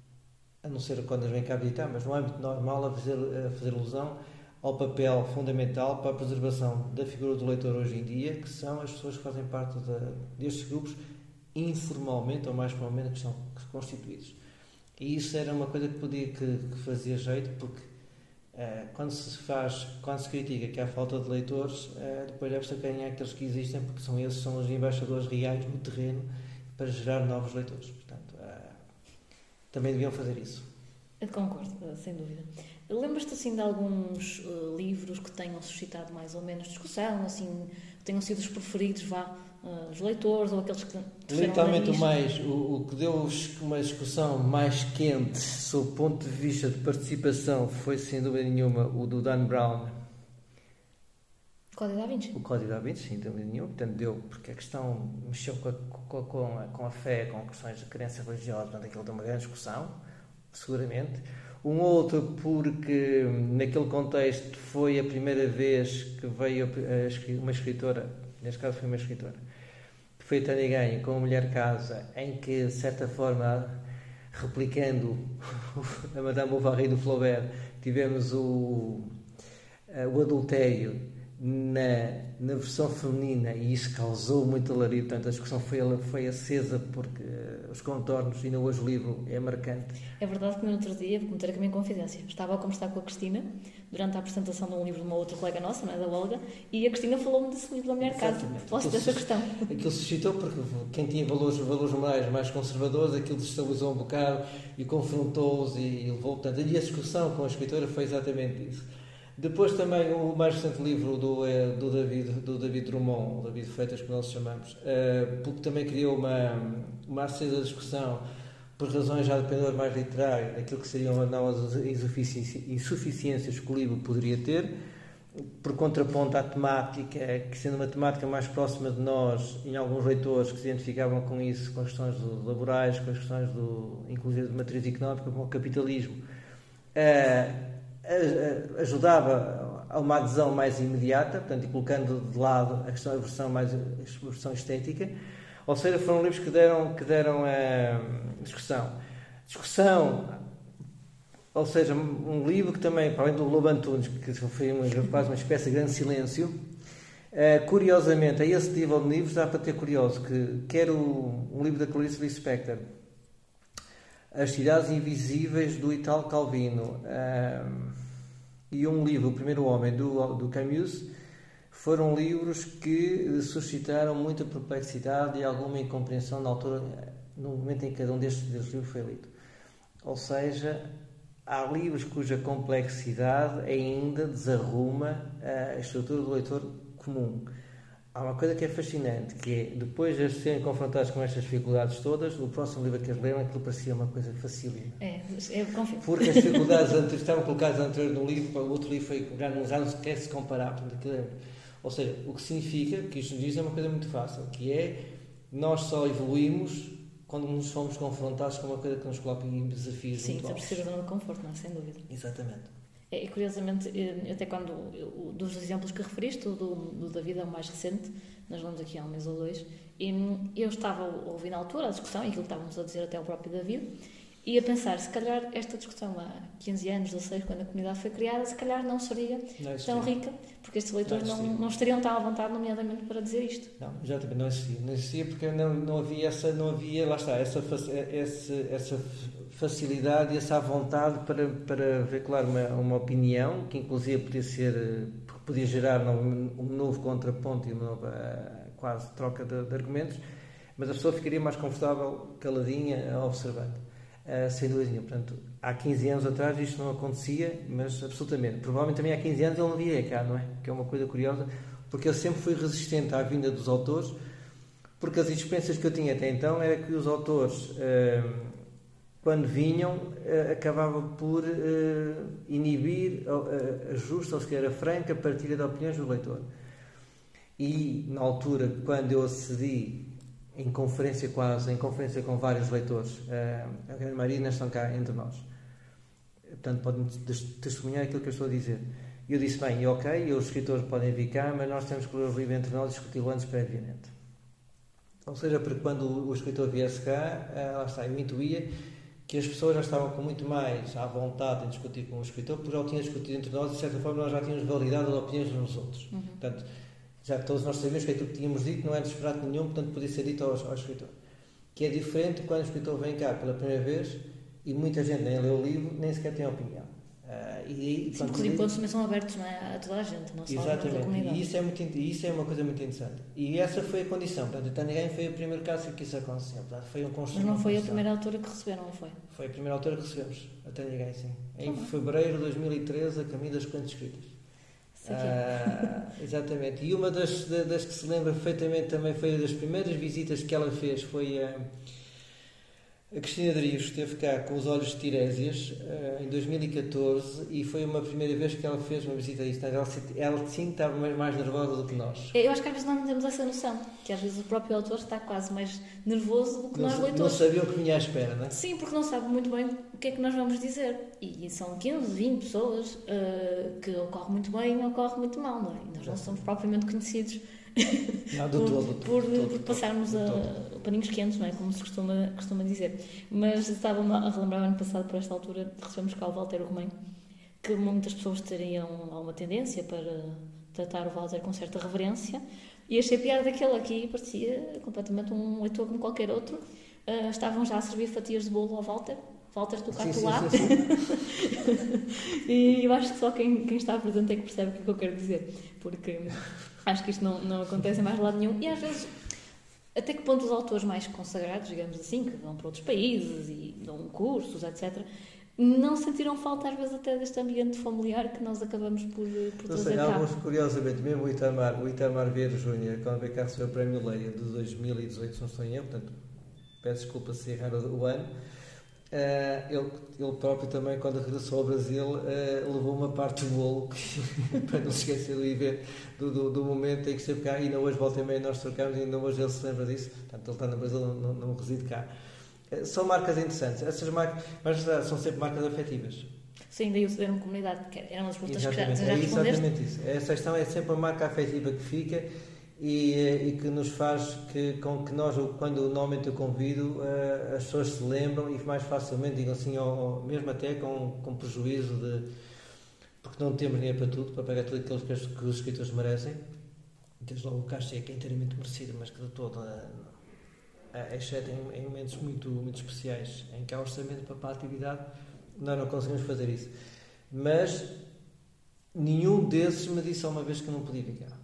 a não ser quando eles vêm cá visitar, mas no âmbito normal, a fazer, a fazer alusão ao papel fundamental para a preservação da figura do leitor hoje em dia, que são as pessoas que fazem parte de, destes grupos, informalmente ou mais formalmente, que são constituídos. E isso era uma coisa que podia que, que fazia jeito, porque uh, quando se faz, quando se critica que há falta de leitores, uh, depois deve-se acanhar aqueles que existem, porque são esses são os embaixadores reais no terreno para gerar novos leitores. Portanto, uh, também deviam fazer isso. Eu concordo, sem dúvida. Lembras-te assim de alguns uh, livros que tenham suscitado mais ou menos discussão, assim, que tenham sido os preferidos, vá, uh, os leitores ou aqueles que... Literalmente o mais, o, o que deu uma discussão mais quente sob o ponto de vista de participação foi, sem dúvida nenhuma, o do Dan Brown. O Código da Vinci. O Código da Vinci, sem dúvida nenhuma. Portanto, deu, porque a questão mexeu com a, com, com, a, com a fé, com questões de crença religiosa, portanto, aquilo deu uma grande discussão, seguramente. Um outro porque, naquele contexto, foi a primeira vez que veio uma escritora, neste caso foi uma escritora, que foi Tânia Ganho, com a Mulher Casa, em que, de certa forma, replicando a Madame Bovary do Flaubert, tivemos o, o adultério na, na versão feminina, e isso causou muito alarido. Portanto, a discussão foi, foi acesa, porque os contornos, ainda hoje o livro é marcante. É verdade que no outro dia, vou cometer aqui a minha confidência, estava a conversar com a Cristina durante a apresentação de um livro de uma outra colega nossa, não é, da Olga, e a Cristina falou-me desse livro da Mulher Casa. Posso dessa questão. Aquilo suscitou, porque quem tinha valores, valores morais mais conservadores, aquilo destabilizou um bocado e confrontou-os e levou. Portanto, a discussão com a escritora foi exatamente isso. Depois também o mais recente livro do, do, David, do David Drummond, o David Freitas, que nós chamamos, porque também criou uma, uma acesa discussão por razões já de pendor mais literário, daquilo que seriam novas insuficiências que o livro poderia ter, por contraponto à temática, que sendo uma temática mais próxima de nós, em alguns leitores que se identificavam com isso, com as questões do, laborais, com as questões do, inclusive de matriz económica, com o capitalismo, uh, ajudava a uma adesão mais imediata, portanto, e colocando de lado a questão da versão mais a versão estética. Ou seja, foram livros que deram, que deram a discussão. Discussão, ou seja, um livro que também, para além do Lobo Antunes, que foi uma, quase uma espécie de grande silêncio, uh, curiosamente, a esse nível de livros dá para ter curioso que quer o, um livro da Clarice Lispector, As Cidades Invisíveis, do Italo Calvino, uh, e um livro, O Primeiro Homem, do, do Camus, foram livros que suscitaram muita perplexidade e alguma incompreensão na altura, no momento em que cada um destes, destes livros foi lido. Ou seja, há livros cuja complexidade ainda desarruma a estrutura do leitor comum. Há uma coisa que é fascinante, que é, depois de serem confrontados com estas dificuldades todas, o próximo livro que eles leram, aquilo parecia uma coisa facílima. É, eu confio. Porque as dificuldades anteriores estavam colocadas anteriores no livro, o outro livro foi, já não, já não se quer se comparar. Ou seja, o que significa, que isto nos diz, é uma coisa muito fácil, que é, nós só evoluímos quando nos fomos confrontados com uma coisa que nos coloca em desafios Sim, muito altos. Sim, temos que ser zona de conforto, não é? Sem dúvida. Exatamente. É, e curiosamente, até quando, eu, dos exemplos que referiste, o do, do David é o mais recente, nós lemos aqui há um mês ou dois, e eu estava a ouvir na altura a discussão, e aquilo que estávamos a dizer até o próprio David, e a pensar, se calhar esta discussão há quinze anos, dezasseis, quando a comunidade foi criada, se calhar não seria não tão rica, porque estes leitores não, não, não estariam tão à vontade, nomeadamente, para dizer isto. Não, exatamente, não existia. Não existia porque não, não havia essa, não havia, lá está, essa, essa, essa facilidade e essa vontade para, para ver, claro, uma, uma opinião, que inclusive podia ser, podia gerar um, um novo contraponto e uma nova quase troca de, de argumentos, mas a pessoa ficaria mais confortável, caladinha, observando. Uh, sem dúvida nenhuma. Portanto, há quinze anos atrás isto não acontecia, mas absolutamente. Provavelmente também há quinze anos ele não via cá, não é? Que é uma coisa curiosa, porque ele sempre foi resistente à vinda dos autores, porque as experiências que eu tinha até então era que os autores, uh, quando vinham, uh, acabavam por uh, inibir a, a justa, ou sequer a franca partilha de opiniões do leitor. E, na altura, quando eu acedi em conferência quase, em conferência com vários leitores, a grande maioria ainda estão cá entre nós. Portanto, podem testemunhar aquilo que eu estou a dizer. E eu disse, bem, ok, os escritores podem vir cá, mas nós temos que ler o livro entre nós e discuti-lo antes previamente. Ou seja, porque quando o escritor viesse cá, lá está, eu intuía que as pessoas já estavam com muito mais à vontade em discutir com o escritor, porque já o tinha discutido entre nós e, de certa forma, nós já tínhamos validado as opiniões uns nos outros. Uhum. Portanto, já todos nós sabemos que aquilo que tínhamos dito não era disparate nenhum, portanto podia ser dito ao, ao escritor. Que é diferente quando o escritor vem cá pela primeira vez e muita gente nem lê o livro, nem sequer tem opinião. Uh, e, e, Sim, porque os hipóteses também são abertos, não é? A toda a gente, não só exatamente. A comunidade. E isso é, muito, isso é uma coisa muito interessante. E essa foi a condição. Portanto, até ninguém foi o primeiro caso que isso aconteceu. Portanto, foi um Mas não foi a primeira autora que receberam, não foi? Foi a primeira autora que recebemos. Até ninguém, sim. Em uhum. fevereiro de dois mil e treze, a caminho das correntes escritas. Ah, exatamente. E uma das, das que se lembra perfeitamente também foi das primeiras visitas que ela fez, foi a, a Cristina Drios, que esteve cá com os Olhos de Tirésias em dois mil e catorze, e foi uma primeira vez que ela fez uma visita a isto. Ela, ela sim estava mais, mais nervosa do que nós. Eu acho que às vezes não temos essa noção, que às vezes o próprio autor está quase mais nervoso do que não, nós leitores. Não sabia o que vinha à espera, não é? Sim, porque não sabe muito bem o que é que nós vamos dizer. E são quinze, vinte pessoas uh, que ocorre muito bem e ocorre muito mal, não é? E nós não somos propriamente conhecidos não, do por, todo, por, todo, por passarmos do a, todo. a paninhos quentes, não é? Como se costuma, costuma dizer. Mas estava-me a relembrar, ano passado, por esta altura, recebemos cá o Walter Romem, que muitas pessoas teriam alguma tendência para tratar o Walter com certa reverência, e achei piada daquele aqui, parecia completamente um leitor como qualquer outro. Uh, estavam já a servir fatias de bolo ao Walter. Walter, tu cá, tu lá. E eu acho que só quem, quem está presente é que percebe o que eu quero dizer, porque acho que isto não, não acontece em mais lado nenhum. E às vezes, até que ponto os autores mais consagrados, digamos assim, que vão para outros países e dão cursos, etcétera, não sentiram falta às vezes até deste ambiente familiar que nós acabamos por, por não trazer sei, cá. Alguns, curiosamente, mesmo o Itamar, o Itamar Vieira Júnior, quando veio cá receber o Prémio Leia de dois mil e dezoito, se não estou em erro, portanto, peço desculpa se errar o, o ano, Uh, ele, ele próprio também, quando regressou ao Brasil, uh, levou uma parte do bolo para não se esquecer do, evento, do, do, do momento em que esteve cá. E ainda hoje, volta e meia, nós trocamos, e ainda hoje ele se lembra disso. Portanto, ele está no Brasil, não, não, não reside cá. Uh, são marcas interessantes. Essas marcas, mas são sempre marcas afetivas. Sim, daí o termo comunidade, que era uma das perguntas que já, já é respondeste. Exatamente isso. Essa questão é sempre a marca afetiva que fica e, e que nos faz que, com que nós, quando normalmente eu convido, uh, as pessoas se lembram e mais facilmente digam assim, ou, ou mesmo até com, com prejuízo de... porque não temos dinheiro para tudo, para pagar tudo aquilo que, os, que os escritores merecem. Desde logo o cachê que é inteiramente merecido, mas que de todo, uh, uh, exceto em, em momentos muito, muito especiais, em que há orçamento para, para a atividade, nós não conseguimos fazer isso. Mas nenhum desses me disse uma vez que não podia ficar.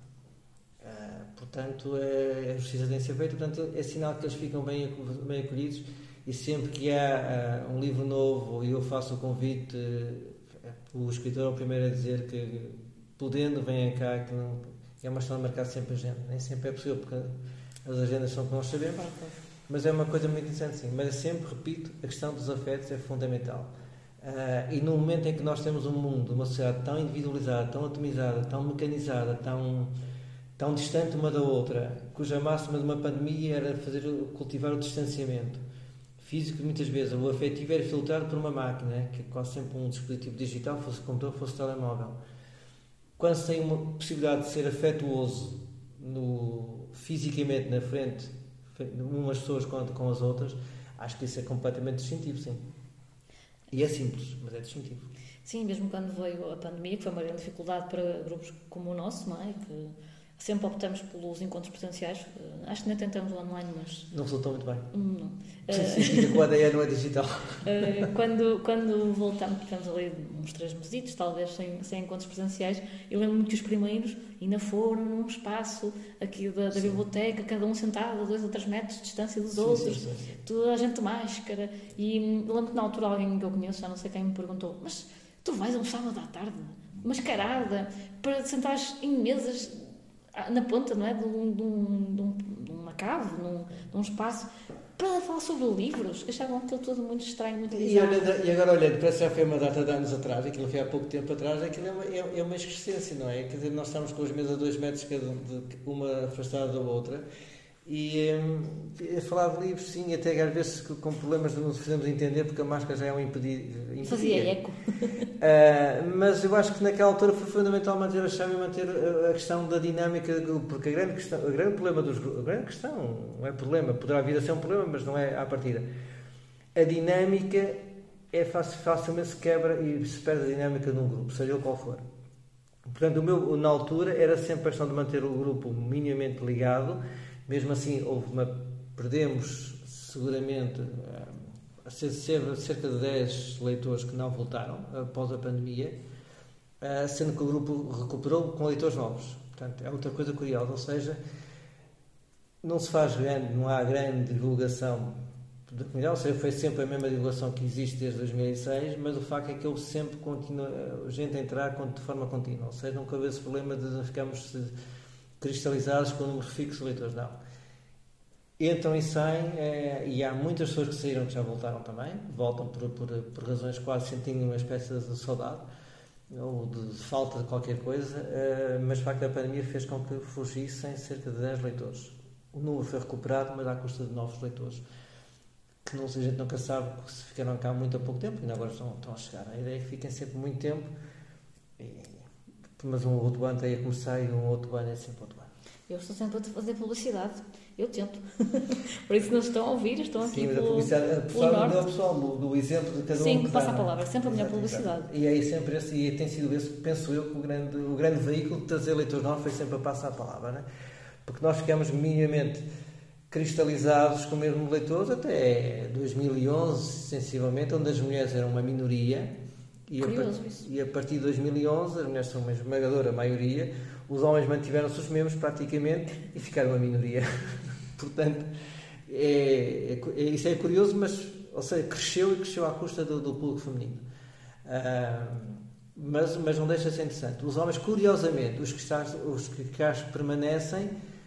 Uh, portanto, é, a justiça tem de ser feita, portanto, é sinal que eles ficam bem, bem acolhidos e sempre que há uh, um livro novo e eu faço o convite, uh, o escritor é o primeiro a dizer que, podendo, venha cá, que não, é uma questão de marcar sempre agenda. Nem sempre é possível, porque as agendas são que nós sabemos, mas é uma coisa muito interessante, sim. Mas sempre, repito, a questão dos afetos é fundamental. Uh, e no momento em que nós temos um mundo, uma sociedade tão individualizada, tão atomizada, tão mecanizada, tão, tão distante uma da outra, cuja máxima de uma pandemia era fazer, cultivar o distanciamento físico, muitas vezes o afetivo era filtrado por uma máquina, que é quase sempre um dispositivo digital, fosse computador, fosse telemóvel. Quando se tem uma possibilidade de ser afetuoso no, fisicamente na frente, umas pessoas com, com as outras, acho que isso é completamente distintivo, sim. E é simples, mas é distintivo. Sim, mesmo quando veio a pandemia, que foi uma grande dificuldade para grupos como o nosso, não é? Que sempre optamos pelos encontros presenciais. Acho que nem tentamos online, mas... Não resultou muito bem. Não. Significa que o A D N não é digital. quando, quando voltamos, tivemos ali uns três mesitos, talvez, sem, sem encontros presenciais, eu lembro-me que os primeiros ainda foram num espaço aqui da, da biblioteca, cada um sentado a dois ou três metros de distância dos sim, outros, sim, sim, sim. Toda a gente de máscara. E lembro que na altura alguém que eu conheço, já não sei quem, me perguntou: mas tu vais a um sábado à tarde, mascarada, para te sentares em mesas na ponta, não é? De, um, de, um, de, um, de uma cave, num, de um espaço, para falar sobre livros. Achavam aquilo tudo muito estranho, muito bizarro. E, e agora, olhando, parece que já foi uma data de anos atrás, aquilo foi há pouco tempo atrás, aquilo é uma, é, é uma excrescência, não é? Quer dizer, nós estamos com as mesas a dois metros, cada, de, uma afastada da outra, e um, a falar de livros, sim, até às vezes com problemas de não nos fazemos entender, porque a máscara já é um impedido. Fazia eco. Uh, mas eu acho que naquela altura foi fundamental manter a chama e manter a, a questão da dinâmica, porque a grande questão, o grande problema dos grupos, a grande questão, não é problema, poderá vir a ser um problema, mas não é à partida. A dinâmica é fácil, facilmente se quebra e se perde a dinâmica de um grupo, seja ele qual for. Portanto, o meu, na altura, era sempre a questão de manter o grupo minimamente ligado. Mesmo assim, houve uma, perdemos seguramente cerca de dez leitores que não voltaram após a pandemia, sendo que o grupo recuperou com leitores novos. Portanto, é outra coisa curiosa, ou seja, não se faz grande, não há grande divulgação da comunidade, ou seja, foi sempre a mesma divulgação que existe desde dois mil e seis, mas o facto é que houve sempre continua, gente a entrar de forma contínua, ou seja, nunca houve esse problema de ficarmos cristalizados com o número fixo de leitores, não. Entram e saem, é, e há muitas pessoas que saíram que já voltaram também, voltam por, por, por razões quase sentindo uma espécie de saudade ou de, de falta de qualquer coisa, é, mas de facto a pandemia fez com que fugissem cerca de dez leitores. O número foi recuperado, mas à custa de novos leitores, que não, a gente nunca sabe se ficaram cá muito a pouco tempo, e agora estão, estão a chegar. A ideia é que fiquem sempre muito tempo, e, mas um outro ano tem a começar e um outro ano é sempre outro ano. Eu estou sempre a fazer publicidade. Eu tento. Por isso não estão a ouvir, estão aqui. Sim, mas a pelo, publicidade, pessoal, o pessoal do, do exemplo de cada um. Sim, que passa dá, a palavra, sempre a melhor publicidade. E é sempre esse, e tem sido esse, penso eu, que o grande, o grande veículo de trazer leitores novos foi sempre a passar a palavra, né? Porque nós ficamos minimamente cristalizados com o mesmo leitores até dois mil e onze, sensivelmente, onde as mulheres eram uma minoria. E a, e a partir de dois mil e onze, as mulheres são uma esmagadora maioria, os homens mantiveram-se os mesmos praticamente e ficaram uma minoria. Portanto, é, é, isso é curioso, mas, ou seja, cresceu e cresceu à custa do, do público feminino. Uh, mas, mas não deixa de ser interessante. Os homens, curiosamente, os que, está, os que cá permanecem,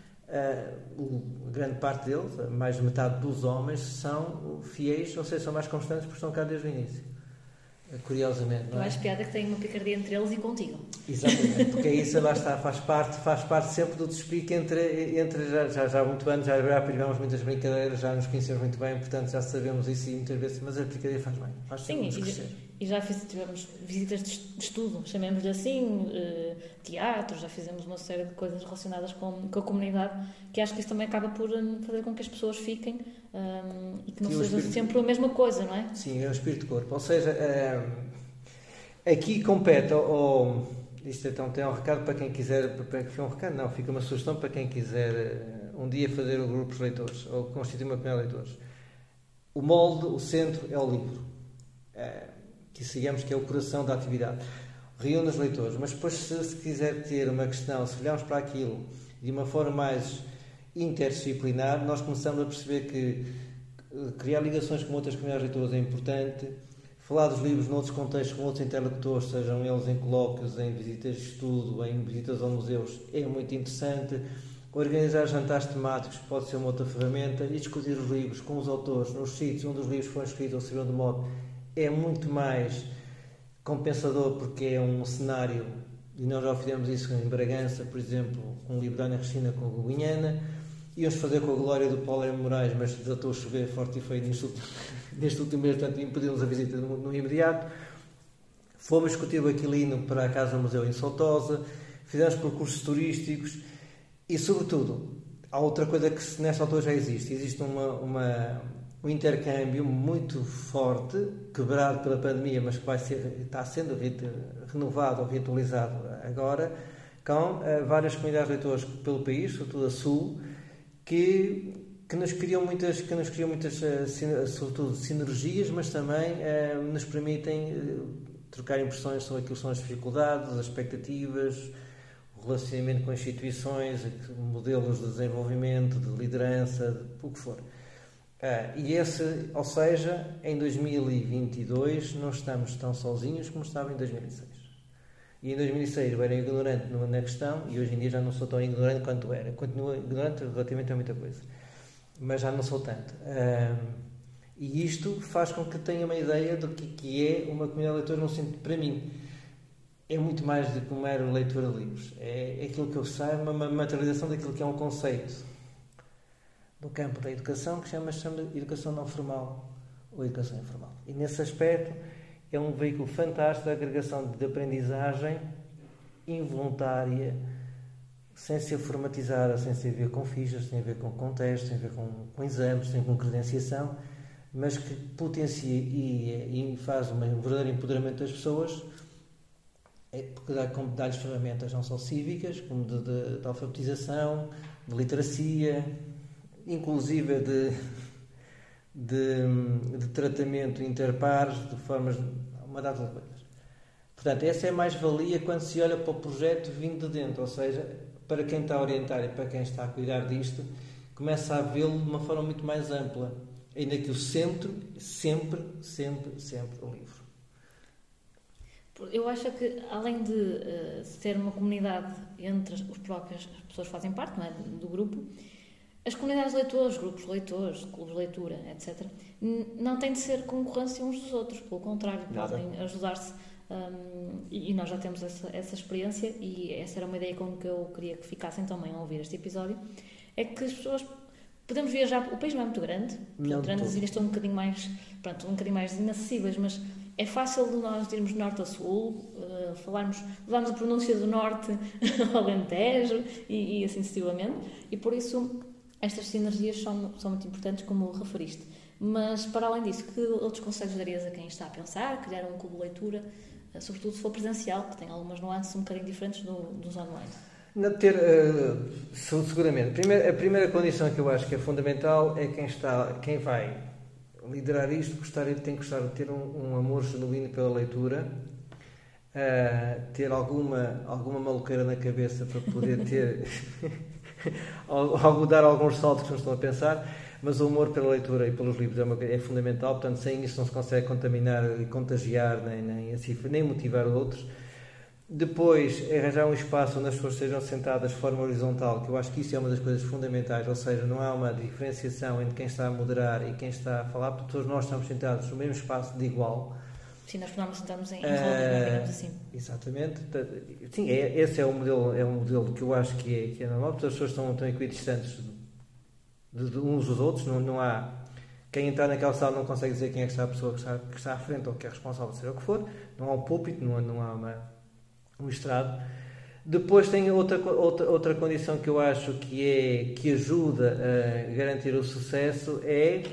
uh, a grande parte deles, mais de metade dos homens, são fiéis, ou seja, são mais constantes porque estão cá desde o início. Curiosamente, não é? Eu acho piada que tem uma picardia entre eles e contigo. Exatamente, porque é isso, lá está, faz parte, faz parte sempre do despique entre, entre já, já, já há muito anos, já, já tivemos muitas brincadeiras, já nos conhecemos muito bem, portanto já sabemos isso e muitas vezes, mas a brincadeira faz bem, faz Sim, nos crescer. e já fiz, tivemos visitas de estudo, chamemos-lhe assim, uh, teatro, já fizemos uma série de coisas relacionadas com, com a comunidade, que acho que isso também acaba por um, fazer com que as pessoas fiquem um, e que não Sim, seja espírito... sempre a mesma coisa, não é? Sim, é o espírito de corpo. Ou seja, um, aqui compete, ou isto então tem um recado para quem quiser, para que foi um recado, não, fica uma sugestão para quem quiser um dia fazer o grupo de leitores, ou constituir uma comunidade de leitores. O molde, o centro é o livro. É, que sigamos que é o coração da atividade. Reúne os leitores, mas depois se, se quiser ter uma questão, se olharmos para aquilo de uma forma mais interdisciplinar, nós começamos a perceber que criar ligações com outras comunidades de leitores é importante, falar dos livros noutros contextos com outros interlocutores, sejam eles em colóquios, em visitas de estudo, em visitas aos museus, é muito interessante. Organizar jantares temáticos pode ser uma outra ferramenta, e discutir os livros com os autores nos sítios onde os livros foram escritos ou serviram de modo é muito mais compensador, porque é um cenário, e nós já fizemos isso em Bragança, por exemplo, com o livro da Ana Cristina com a Goguinhana, íamos fazer com a Glória do Paulo M. Moraes, mas desatou a chover forte e feio neste último, neste último mês, portanto impedimos a visita no, no imediato. Fomos discutir o Aquilino para a Casa do Museu em Soutosa, fizemos percursos turísticos e, sobretudo, há outra coisa que nesta altura já existe, existe uma... uma um intercâmbio muito forte, quebrado pela pandemia, mas que vai ser, está sendo renovado ou reatualizado agora, com uh, várias comunidades de leitores pelo país, sobretudo a Sul, que, que nos criam muitas, que nos criam muitas uh, sin, sobretudo sinergias, mas também uh, nos permitem uh, trocar impressões sobre aquilo que são as dificuldades, as expectativas, o relacionamento com instituições, modelos de desenvolvimento, de liderança, de, o que for. Ah, e esse, ou seja, em dois mil e vinte e dois não estamos tão sozinhos como estava em dois mil e seis. E em dois mil e seis eu era ignorante na questão e hoje em dia já não sou tão ignorante quanto era. Continuo ignorante relativamente a muita coisa, mas já não sou tanto. Ah, e isto faz com que tenha uma ideia do que, que é uma comunidade de leitores, no sentido, para mim, é muito mais do que uma mera leitura de livros. É, é aquilo que eu sei, uma materialização daquilo que é um conceito do campo da educação, que chama, chama de educação não formal ou educação informal. E nesse aspecto é um veículo fantástico de agregação de aprendizagem involuntária, sem ser formatizada, sem ser a ver com fichas, sem a ver com contexto, sem a ver com, com exames, sem com credenciação, mas que potencia e, e faz um verdadeiro empoderamento das pessoas, é porque dá, dá-lhes ferramentas não só cívicas, como de, de, de alfabetização, de literacia, inclusive de, de, de tratamento interpares, de formas, uma data de coisas. Portanto, essa é a mais-valia quando se olha para o projeto vindo de dentro, ou seja, para quem está a orientar e para quem está a cuidar disto, começa a vê-lo de uma forma muito mais ampla, ainda que o centro, sempre, sempre, sempre o livro. Eu acho que, além de uh, ser uma comunidade entre os próprios, as pessoas que fazem parte, não é, do grupo, as comunidades de leitores, grupos de leitores, clubes de leitura, etcétera, não têm de ser concorrência uns dos outros, pelo contrário, Nada. Podem ajudar-se. Um, e nós já temos essa, essa experiência, e essa era uma ideia com que eu queria que ficassem também a ouvir este episódio, é que as pessoas... Podemos viajar, o país não é muito grande, portanto, as ilhas estão um bocadinho mais, pronto, um bocadinho mais inacessíveis, mas é fácil de nós irmos de norte a sul, uh, falarmos, levarmos a pronúncia do norte ao Alentejo e, e assim sucessivamente, e por isso estas sinergias são, são muito importantes, como referiste. Mas, para além disso, que outros conselhos darias a quem está a pensar, criar um clube de leitura, uh, sobretudo se for presencial, que tem algumas nuances um bocadinho diferentes do, dos online? Não ter, uh, seguramente. Primeiro, a primeira condição que eu acho que é fundamental é quem, está, quem vai liderar isto gostar, tem que gostar de ter um, um amor genuíno pela leitura, uh, ter alguma, alguma maluqueira na cabeça para poder ter algo, dar alguns saltos que não estão a pensar, mas o amor pela leitura e pelos livros é, uma, é fundamental, portanto sem isso não se consegue contaminar e contagiar nem, nem, assim, nem motivar outros. Depois, arranjar um espaço onde as pessoas sejam sentadas de forma horizontal, que eu acho que isso é uma das coisas fundamentais, ou seja, não há uma diferenciação entre quem está a moderar e quem está a falar, porque todos nós estamos sentados no mesmo espaço de igual. Sim, nós podemos sentarmos em rodas, uh, digamos assim. Exatamente. Sim, é, esse é um modelo, é um modelo que eu acho que é, que é normal, porque as pessoas estão, estão equidistantes de, de uns dos outros, não, não há Quem entrar naquela sala não consegue dizer quem é que está a pessoa que está, que está à frente ou que é responsável, seja o que for. Não há um púlpito, não há, não há uma, um estrado. Depois tem outra, outra, outra condição que eu acho que, é, que ajuda a garantir o sucesso, é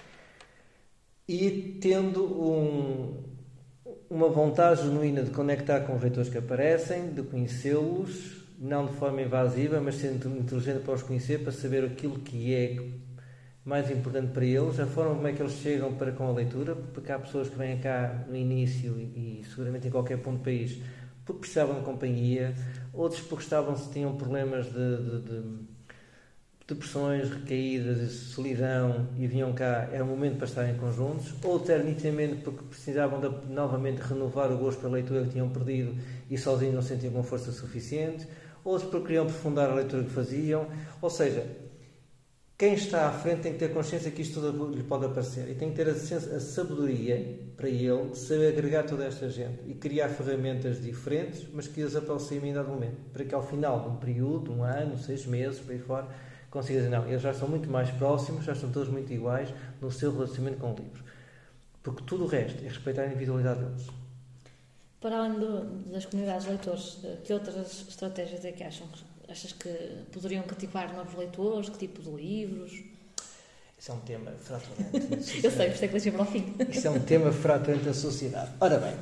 ir tendo um, uma vontade genuína de conectar com os leitores que aparecem, de conhecê-los, não de forma invasiva, mas sendo inteligente para os conhecer, para saber aquilo que é mais importante para eles, a forma como é que eles chegam para com a leitura, porque há pessoas que vêm cá no início e, e seguramente em qualquer ponto do país porque precisavam de companhia, outros porque estavam, se tinham problemas de, de, de depressões, recaídas, solidão e vinham cá, era o momento para estarem conjuntos, outros era nitidamente porque precisavam de novamente renovar o gosto pela leitura que tinham perdido e sozinhos não sentiam com força suficiente, outros porque queriam aprofundar a leitura que faziam, ou seja, quem está à frente tem que ter consciência que isto tudo lhe pode aparecer e tem que ter a, a sabedoria para ele de saber agregar toda esta gente e criar ferramentas diferentes, mas que as aproximem em dado momento, para que ao final de um período, um ano, seis meses, por aí fora, consiga dizer, não, eles já são muito mais próximos, já estão todos muito iguais no seu relacionamento com o livro. Porque tudo o resto é respeitar a individualidade deles. Para além do, das comunidades de leitores, que outras estratégias é que acham? Achas que poderiam cativar novos leitores? Que tipo de livros? Isso é um tema fraturante. Eu sei, por isso é que deixei para o fim. Isso é um tema fraturante da sociedade. Ora bem,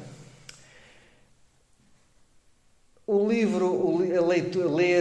o livro, o, a leitura, ler,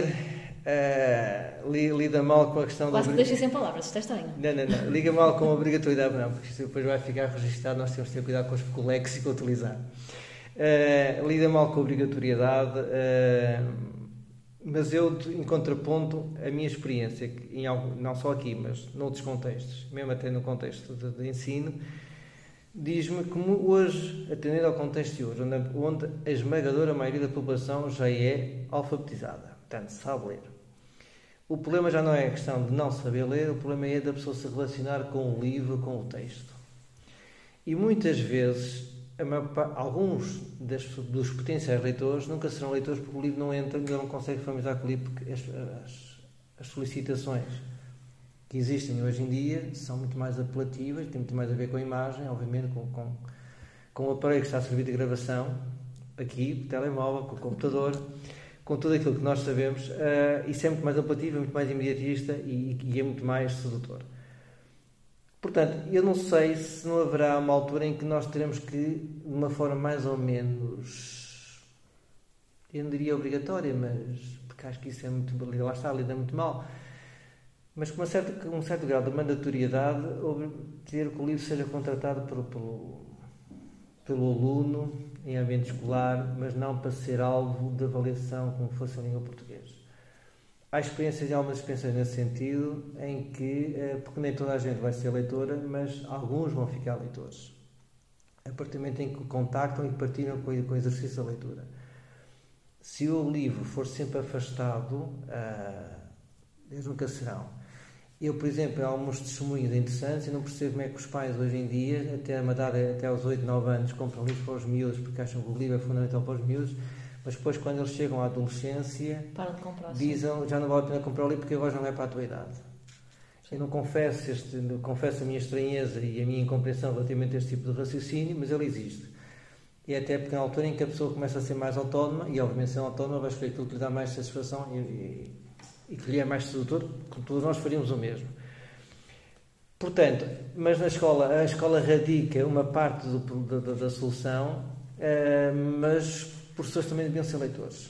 uh, li, lida mal com a questão Quase da... que deixei sem palavras, isto é estranho. Não, não, não. Liga mal com a obrigatoriedade, não, porque isto depois vai ficar registado, nós temos que ter cuidado com o léxico a utilizar. Uh, lida mal com a obrigatoriedade... Uh, Mas eu, em contraponto, a minha experiência, em algo, não só aqui, mas noutros contextos, mesmo até no contexto de, de ensino, diz-me que hoje, atendendo ao contexto de hoje, onde, onde a esmagadora maioria da população já é alfabetizada, portanto, sabe ler. O problema já não é a questão de não saber ler, o problema é da pessoa se relacionar com o livro, com o texto. E muitas vezes... alguns das, dos potenciais leitores nunca serão leitores porque o livro não entra, não consegue familiarizar com o livro, porque as, as, as solicitações que existem hoje em dia são muito mais apelativas, têm muito mais a ver com a imagem, obviamente com, com, com o aparelho que está a servir de gravação, aqui, o telemóvel, com o computador, com tudo aquilo que nós sabemos, uh, isso é muito mais apelativo, é muito mais imediatista e, e é muito mais sedutor. Portanto, eu não sei se não haverá uma altura em que nós teremos que, de uma forma mais ou menos, eu não diria obrigatória, mas porque acho que isso é muito, lá está, lida muito mal, mas com uma certa, um certo grau de mandatoriedade, ter que o livro seja contratado pelo, pelo, pelo aluno em ambiente escolar, mas não para ser alvo de avaliação como fosse a língua portuguesa. Há experiências e algumas experiências nesse sentido, em que, porque nem toda a gente vai ser leitora, mas alguns vão ficar leitores. A partir do momento em que contactam e partilham com o exercício da leitura. Se o livro for sempre afastado, eles nunca serão. Eu, por exemplo, há alguns testemunhos interessantes e não percebo como é que os pais hoje em dia, até, até aos oito, nove anos, compram livros para os miúdos, porque acham que o livro é fundamental para os miúdos, mas depois, quando eles chegam à adolescência, dizem, já não vale a pena comprar o livro porque a voz não é para a tua idade. Eu não confesso, este, não confesso a minha estranheza e a minha incompreensão relativamente a este tipo de raciocínio, mas ele existe. E até porque na altura em que a pessoa começa a ser mais autónoma, e obviamente sendo autónoma vai escolher aquilo que lhe dá mais satisfação e, e, e que lhe é mais sedutor, como todos nós faríamos o mesmo. Portanto, mas na escola, a escola radica uma parte do, da, da solução, uh, mas professores também deviam ser leitores.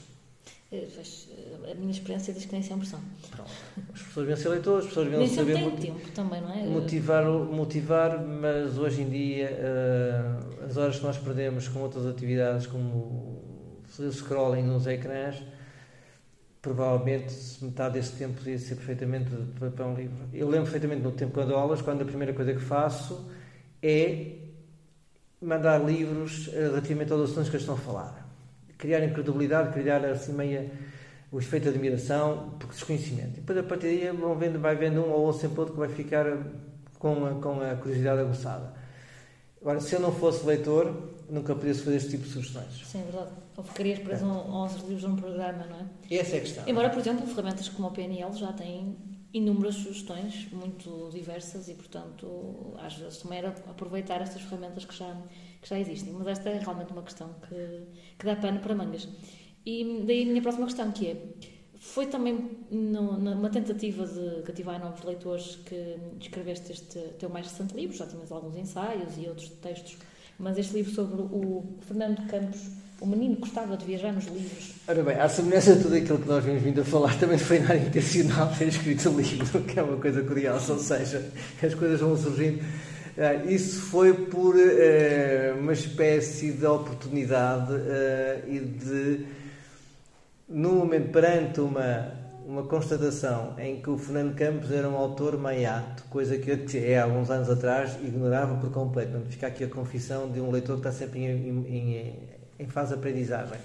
A minha experiência diz que nem sempre são. Pronto. Os professores deviam ser leitores, os professores deviam saber motiv- tempo também, não é? motivar, motivar, mas hoje em dia uh, as horas que nós perdemos com outras atividades como fazer scrolling nos ecrãs, provavelmente metade desse tempo podia ser perfeitamente para um livro. Eu lembro perfeitamente no tempo que eu dou aulas, quando a primeira coisa que faço é mandar livros relativamente aos assuntos que eles estão a falar. Criar incredibilidade, criar assim meia o efeito de admiração, porque desconhecimento. E depois a partir daí vão vendo, vai vendo um ou outro sempre outro que vai ficar com a, com a curiosidade aguçada. Agora, se eu não fosse leitor, nunca podia fazer este tipo de sugestões. Sim, é verdade. Ou ficarias preso é. aos livros num programa, não é? Essa é a questão. Embora, por exemplo, ferramentas como o P N L já têm inúmeras sugestões, muito diversas, e, portanto, às vezes também era aproveitar estas ferramentas que já, que já existem. Mas esta é realmente uma questão que, que dá pano para mangas. E daí a minha próxima questão, que é, foi também no, numa tentativa de cativar novos leitores que escreveste este teu mais recente livro. Já tinhas alguns ensaios e outros textos, mas este livro sobre o Fernando Campos, o menino que gostava de viajar nos livros. Ora bem, à semelhança de tudo aquilo que nós vimos vindo a falar, também foi nada intencional ter escrito o livro, que é uma coisa curiosa, ou seja, as coisas vão surgindo. Isso foi por uh, uma espécie de oportunidade uh, e de, no momento, perante uma, uma constatação em que o Fernando Campos era um autor maiato, coisa que eu, há alguns anos atrás, ignorava por completo. Portanto, fica aqui a confissão de um leitor que está sempre em, em, em, em fase de aprendizagem.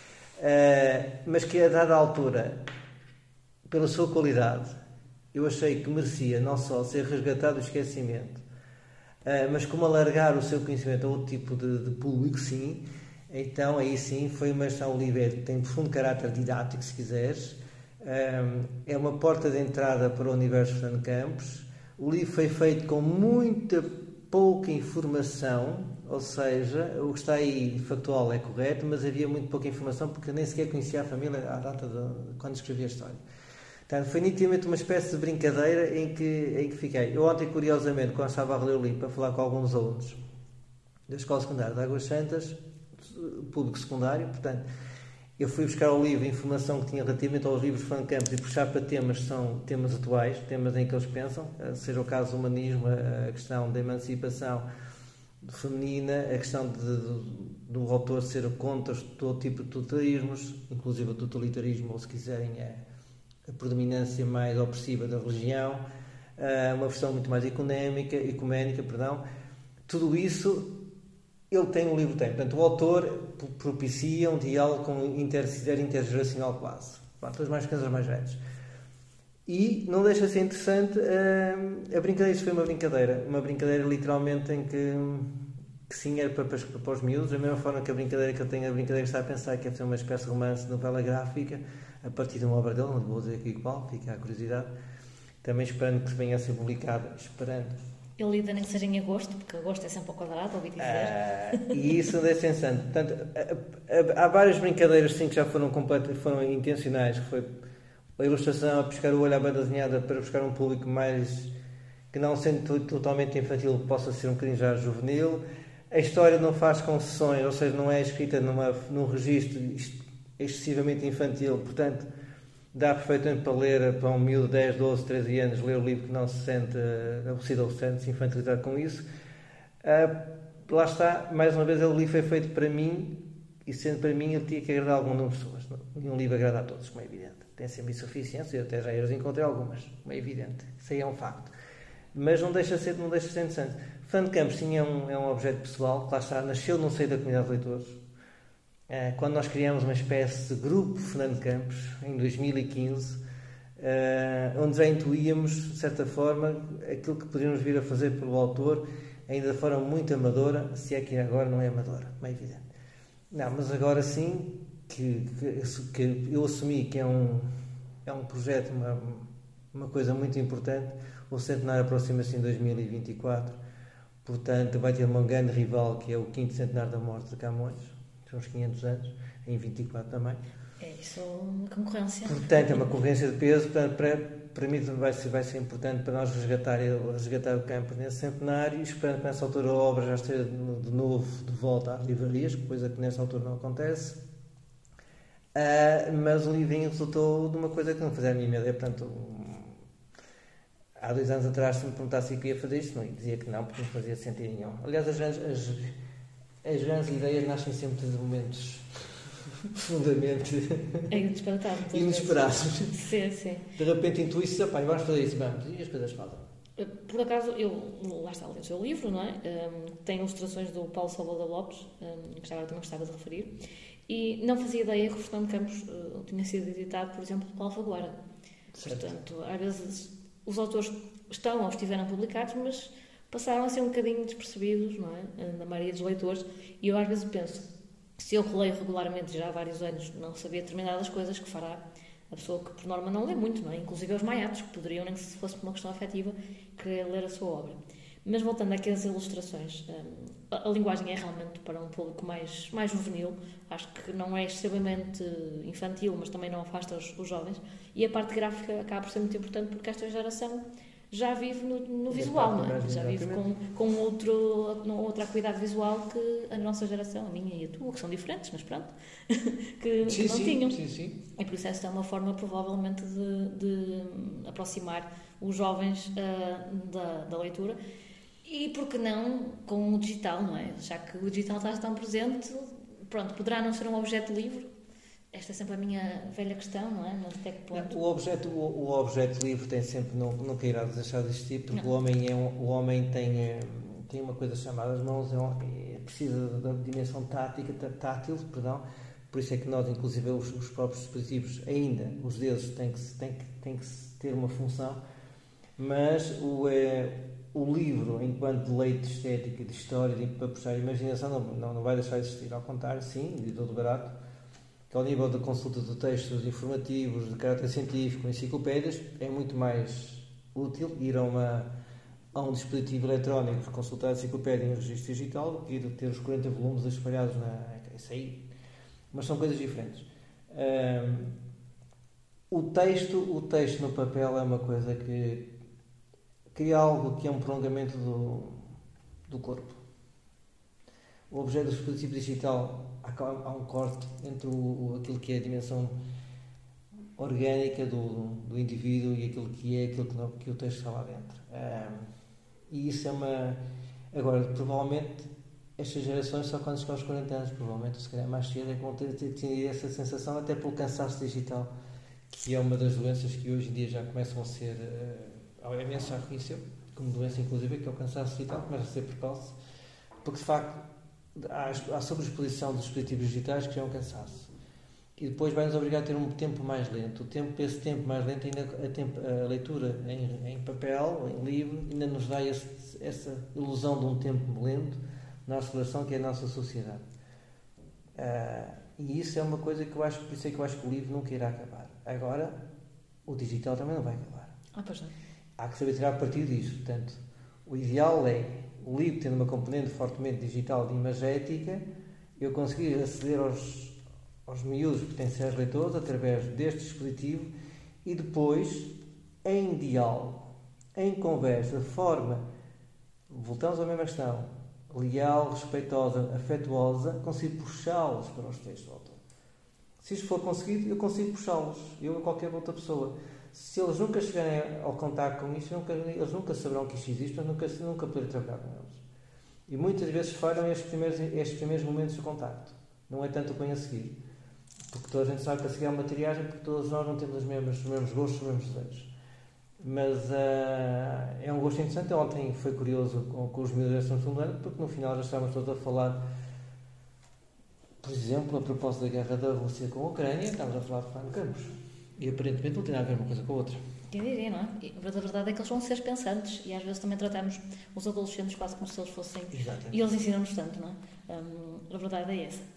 Uh, mas que, a dada altura, pela sua qualidade, eu achei que merecia não só ser resgatado do esquecimento, uh, mas como alargar o seu conhecimento a outro tipo de, de público, sim. Então, aí sim, foi uma gestão. O livro tem profundo caráter didático, se quiseres. Uh, é uma porta de entrada para o universo de Fernando Campos. O livro foi feito com muita pouca informação, ou seja, o que está aí factual é correto, mas havia muito pouca informação porque eu nem sequer conhecia a família à data de quando escrevi a história. Portanto, foi nitidamente uma espécie de brincadeira em que, em que fiquei. Eu ontem, curiosamente, quando estava a reler o livro para falar com alguns alunos da Escola Secundária de Águas Santas, público secundário, portanto, eu fui buscar ao livro informação que tinha relativamente aos livros de Fernando Campos e puxar para temas que são temas atuais, temas em que eles pensam, seja o caso do humanismo, a questão da emancipação feminina, a questão de, de, do autor ser contra todo tipo de totalitarismos, inclusive o totalitarismo, ou se quiserem, é a predominância mais opressiva da religião, uma versão muito mais económica, ecuménica, perdão. Tudo isso ele tem, o livro tem. Portanto, o autor propicia um diálogo com inter, intergeracional quase. Pronto, as mais pequenas, as mais velhas. E não deixa de ser interessante uh, a brincadeira. Isto foi uma brincadeira. Uma brincadeira literalmente em que, que sim, era para, para, para os miúdos. Da mesma forma que a brincadeira que eu tenho, a brincadeira que está a pensar que é fazer uma espécie de romance, de novela gráfica, a partir de uma obra dele, não vou dizer aqui qual, fica a curiosidade. Também esperando que venha a ser publicada. Esperando. Ele lida nem que seja em agosto, porque agosto é sempre ao quadrado, ouvi dizer. Ah, e isso é interessante. Portanto, há várias brincadeiras sim, que já foram, foram intencionais, que foi a ilustração, a pescar o olho à banda desenhada para buscar um público mais, que não sendo totalmente infantil, possa ser um bocadinho já juvenil. A história não faz concessões, ou seja, não é escrita numa, num registro excessivamente infantil, portanto, dá perfeitamente para ler para um miúdo de dez, doze, treze anos, ler o livro que não se sente aborrecido ou se sente infantilizado com isso. Uh, lá está, mais uma vez, o livro foi feito para mim, e sendo para mim, ele tinha que agradar a algum número de pessoas. Nenhum livro agrada a todos, como é evidente. Tem sempre insuficiência, eu até já as encontrei algumas, como é evidente. Isso aí é um facto. Mas não deixa de ser, não deixa de ser interessante. Fernando Campos, sim, é um, é um objeto pessoal, que lá está, nasceu no seio da comunidade de leitores. Quando nós criamos uma espécie de grupo Fernando Campos, em dois mil e quinze, onde já intuíamos, de certa forma, aquilo que poderíamos vir a fazer pelo autor, ainda de forma muito amadora, se é que agora não é amadora, é evidente. Não, mas agora sim, que, que, que eu assumi que é um, é um projeto, uma, uma coisa muito importante. O centenário aproxima-se em dois mil e vinte e quatro, portanto vai ter um grande rival, que é o quinto centenário da morte de Camões. São uns quinhentos anos, em vinte e quatro também. É isso, uma concorrência. Portanto, é uma concorrência de peso. Portanto, para, para mim vai ser, vai ser importante para nós resgatar, resgatar o campo nesse centenário, esperando que nessa altura a obra já esteja de novo de volta às livrarias, coisa que nessa altura não acontece. Uh, mas o livrinho resultou de uma coisa que não fazia a minha ideia. Portanto, um, há dois anos atrás, se me perguntasse se eu ia fazer isto, não, eu dizia que não, porque não fazia sentido nenhum. Aliás, as, as As grandes ideias nascem sempre de momentos profundamente é inesperado, inesperados. Sim, sim. De repente intui-se, pá, vamos fazer isso, vamos, e as coisas fazem. Por acaso, eu, lá está ali o seu livro, não é? Um, tem ilustrações do Paulo Salvador Lopes, um, que já também gostava de referir, e não fazia ideia que o Fernando Campos uh, tinha sido editado, por exemplo, pela Alfaguara. Certo. Portanto, às vezes os autores estão ou estiveram publicados, mas passaram a ser um bocadinho despercebidos, não é? Na maioria dos leitores, e eu às vezes penso, se eu releio regularmente já há vários anos, não sabia determinadas coisas que fará A pessoa que, por norma, não lê muito, não é? Inclusive os maiatos, que poderiam, nem que se fosse por uma questão afetiva, querer ler a sua obra. Mas voltando aqui às ilustrações, a, a linguagem é realmente para um público mais, mais juvenil, acho que não é extremamente infantil, mas também não afasta os, os jovens, e a parte gráfica acaba por ser muito importante porque esta geração já vive no, no visual, não é? Já vive com, com outro, outra acuidade visual que a nossa geração, a minha e a tua, que são diferentes, mas pronto, que, sim, que não sim, tinham. Sim, sim. E por isso esta é uma forma, provavelmente, de, de aproximar os jovens uh, da, da leitura. E por que não com o digital, não é? Já que o digital está tão presente, pronto, poderá não ser um objeto livre. Esta é sempre a minha velha questão, não é? Mas até que ponto... O objeto, o, o objeto livre tem sempre, não, nunca irá deixar de existir, porque o homem, é um, o homem tem, tem uma coisa chamada as mãos, é, um, é precisa da dimensão tática, tátil, perdão, por isso é que nós, inclusive os, os próprios dispositivos, ainda, os dedos têm que, têm que, têm que ter uma função, mas o, é, o livro, enquanto deleite estético, de história, de, para puxar a imaginação, não, não, não vai deixar de existir, ao contrário, sim, de todo barato, que ao nível da consulta de textos informativos, de caráter científico, enciclopédias, é muito mais útil ir a, uma, a um dispositivo eletrónico consultar a enciclopédia em registro digital do que ir ter os quarenta volumes espalhados na... Isso aí. Mas são coisas diferentes. Um, o, texto, o texto no papel é uma coisa que cria algo que é um prolongamento do, do corpo. O objeto do dispositivo digital, há um corte entre o, o, aquilo que é a dimensão orgânica do, do indivíduo e aquilo que é aquilo que, não, que o texto está lá dentro. Um, e isso é uma... Agora, provavelmente, estas gerações, só quando chegam aos quarenta anos, provavelmente, se calhar mais cedo, é que vão ter, ter, ter essa sensação, até pelo cansaço digital, que é uma das doenças que hoje em dia já começam a ser... Uh, a O M S já reconheceu, como doença, inclusive, que é o cansaço digital, começa a ser precoce, porque, de facto, há a sobreexposição dos dispositivos digitais que é um cansaço. E depois vai-nos obrigar a ter um tempo mais lento. O tempo, esse tempo mais lento, ainda a, tempo, a leitura em, em papel, em livro, ainda nos dá esse, essa ilusão de um tempo lento na nossa relação, que é a nossa sociedade. Uh, e isso é uma coisa que eu acho, por isso é que eu acho que o livro nunca irá acabar. Agora, o digital também não vai acabar. Ah, pois não. Há que saber tirar partido disso. Portanto, o ideal é o livro tendo uma componente fortemente digital de imagética, eu conseguir aceder aos, aos miúdos potenciais leitores através deste dispositivo e depois, em diálogo, em conversa, de forma, voltamos à mesma questão, leal, respeitosa, afetuosa, consigo puxá-los para os textos do autor. Se isto for conseguido, eu consigo puxá-los, eu ou qualquer outra pessoa. Se eles nunca chegarem ao contacto com isto, nunca, eles nunca saberão que isto existe, mas nunca, nunca poderão trabalhar com eles. E muitas vezes falham estes primeiros, estes primeiros momentos de contacto. Não é tanto o que vem a seguir. Porque toda a gente sabe que a seguir é uma triagem, porque todos nós não temos os mesmos, os mesmos gostos, os mesmos desejos. Mas uh, é um gosto interessante. Ontem foi curioso com, com os miúdos do segundo ano, porque no final já estávamos todos a falar, por exemplo, a propósito da guerra da Rússia com a Ucrânia, estávamos a falar de Fernando Campos. E aparentemente não tem nada a ver uma coisa com a outra. Quem diria, não é? Mas a verdade é que eles são seres pensantes e às vezes também tratamos os adolescentes quase como se eles fossem... Exatamente. E eles ensinam-nos tanto, não é? Um, a verdade é essa.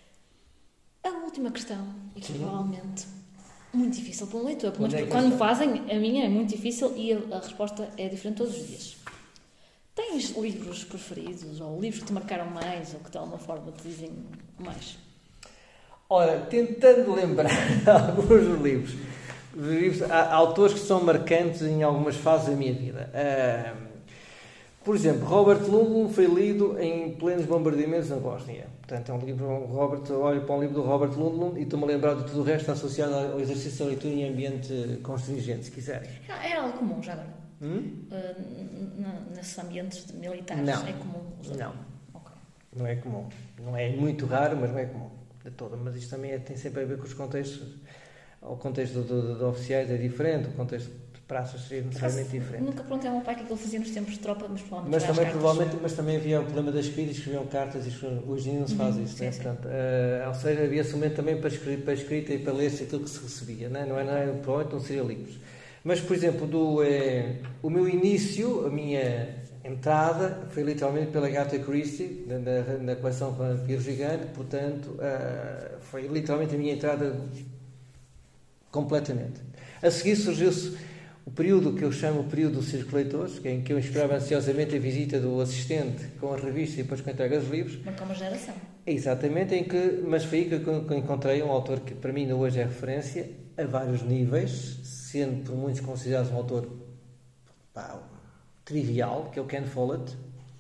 A última questão, e Sim. provavelmente muito difícil para um leitor, pelo menos Onde é que quando está? fazem, a minha é muito difícil e a, a resposta é diferente todos os dias. Tens livros preferidos ou livros que te marcaram mais ou que de alguma forma te dizem mais? Ora, tentando lembrar alguns livros, livros, há autores que são marcantes em algumas fases da minha vida. Uh, por exemplo, Robert Lundgren foi lido em plenos bombardeamentos na Bósnia. Portanto, é um livro, Robert, olho para um livro do Robert Lundgren e estou-me a lembrar de tudo o resto associado ao exercício da leitura em ambiente constringente, se quiserem. Era algo comum já agora? Hum? Uh, nesses ambientes militares? Não. É comum? Usar? Não. Okay. Não é comum. Não é muito raro, mas não é comum. De toda, mas isto também é, tem sempre a ver com os contextos. O contexto de, de, de oficiais é diferente, o contexto de praças é necessariamente diferente. Nunca perguntei ao meu pai o que é que ele fazia nos tempos de tropa, mas provavelmente mas também, cartas. provavelmente, mas também havia o problema das escritas, escreviam cartas e escreviam, hoje em dia não se faz uhum, isso, sim, né? sim. Portanto, uh, ou seja, havia esse momento também para, escrever, para escrita e para ler-se aquilo que se recebia, né? Não é, não é, provavelmente não seria livros. Mas, por exemplo, do, eh, o meu início, a minha entrada foi literalmente pela Agatha Christie, na, na, na coleção Vampiro Gigante, portanto, uh, foi literalmente a minha entrada completamente. A seguir surgiu-se o período que eu chamo o período dos circuleitores, em que eu esperava ansiosamente a visita do assistente com a revista e depois com a entrega dos livros. Marcou uma geração. Exatamente, em que, mas foi aí que eu encontrei um autor que para mim hoje é referência a vários níveis, sendo por muitos considerado um autor pá, trivial, que é o Ken Follett.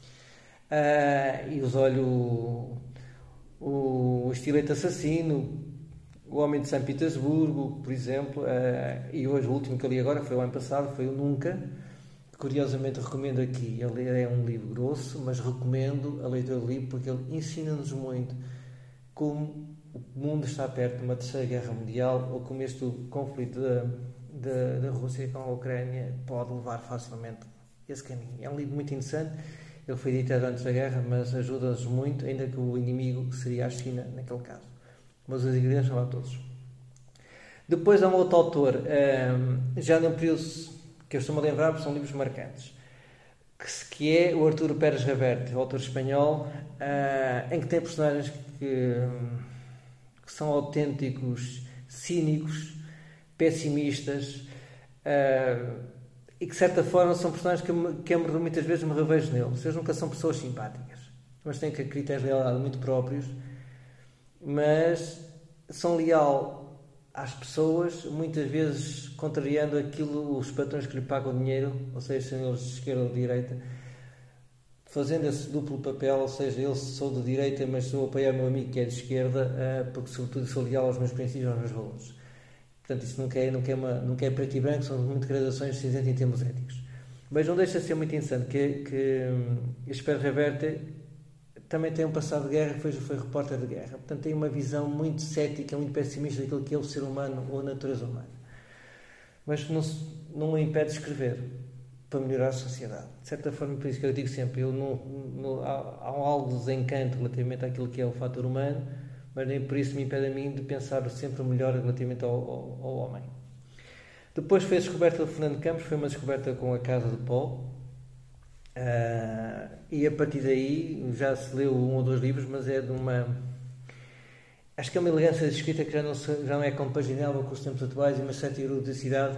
Uh, e os olhos o, o Estilete Assassino, O Homem de São Petersburgo, por exemplo, uh, e hoje o último que eu li agora foi o ano passado, foi o Nunca. Curiosamente recomendo aqui. Ele é um livro grosso, mas recomendo a leitura do livro porque ele ensina-nos muito como o mundo está perto de uma terceira guerra mundial ou como este conflito da, da, da Rússia com a Ucrânia pode levar facilmente esse caminho. É um livro muito interessante. Ele foi editado antes da guerra, mas ajuda-nos muito, ainda que o inimigo seria a China naquele caso. Mas os ingredientes são lá todos. Depois há um outro autor, um, já num período que eu estou-me a lembrar, porque são livros marcantes, que, que é o Arturo Pérez Reverte, autor espanhol, uh, em que tem personagens que, que são autênticos, cínicos, pessimistas, uh, e que de certa forma são personagens que, me, que eu muitas vezes me revejo neles. Eles nunca são pessoas simpáticas, mas têm critérios de lealdade muito próprios, mas são leal às pessoas, muitas vezes contrariando aquilo, os patrões que lhe pagam dinheiro, ou seja, sejam eles de esquerda ou de direita, fazendo esse duplo papel, ou seja, eu sou de direita, mas estou a apoiar o meu amigo que é de esquerda, porque sobretudo sou leal aos meus princípios e aos meus valores. Portanto, isso nunca é, nunca é, uma, nunca é preto e branco, são muito gradações cinzentas em termos éticos. Mas não deixa de ser muito interessante que, que este Pérez Reverte também tem um passado de guerra, foi, foi repórter de guerra. Portanto, tem uma visão muito cética, muito pessimista daquilo que é o ser humano ou a natureza humana. Mas não, não o impede de escrever para melhorar a sociedade. De certa forma, por isso que eu digo sempre, eu não, não, há, há um algo de desencanto relativamente àquilo que é o fator humano, mas nem por isso me impede a mim de pensar sempre o melhor relativamente ao, ao, ao homem. Depois foi a descoberta do Fernando Campos, foi uma descoberta com A Casa de Pó, uh, e a partir daí já se leu um ou dois livros, mas é de uma... Acho que é uma elegância de escrita que já não, se, já não é compaginável com os tempos atuais e uma certa erudicicidade,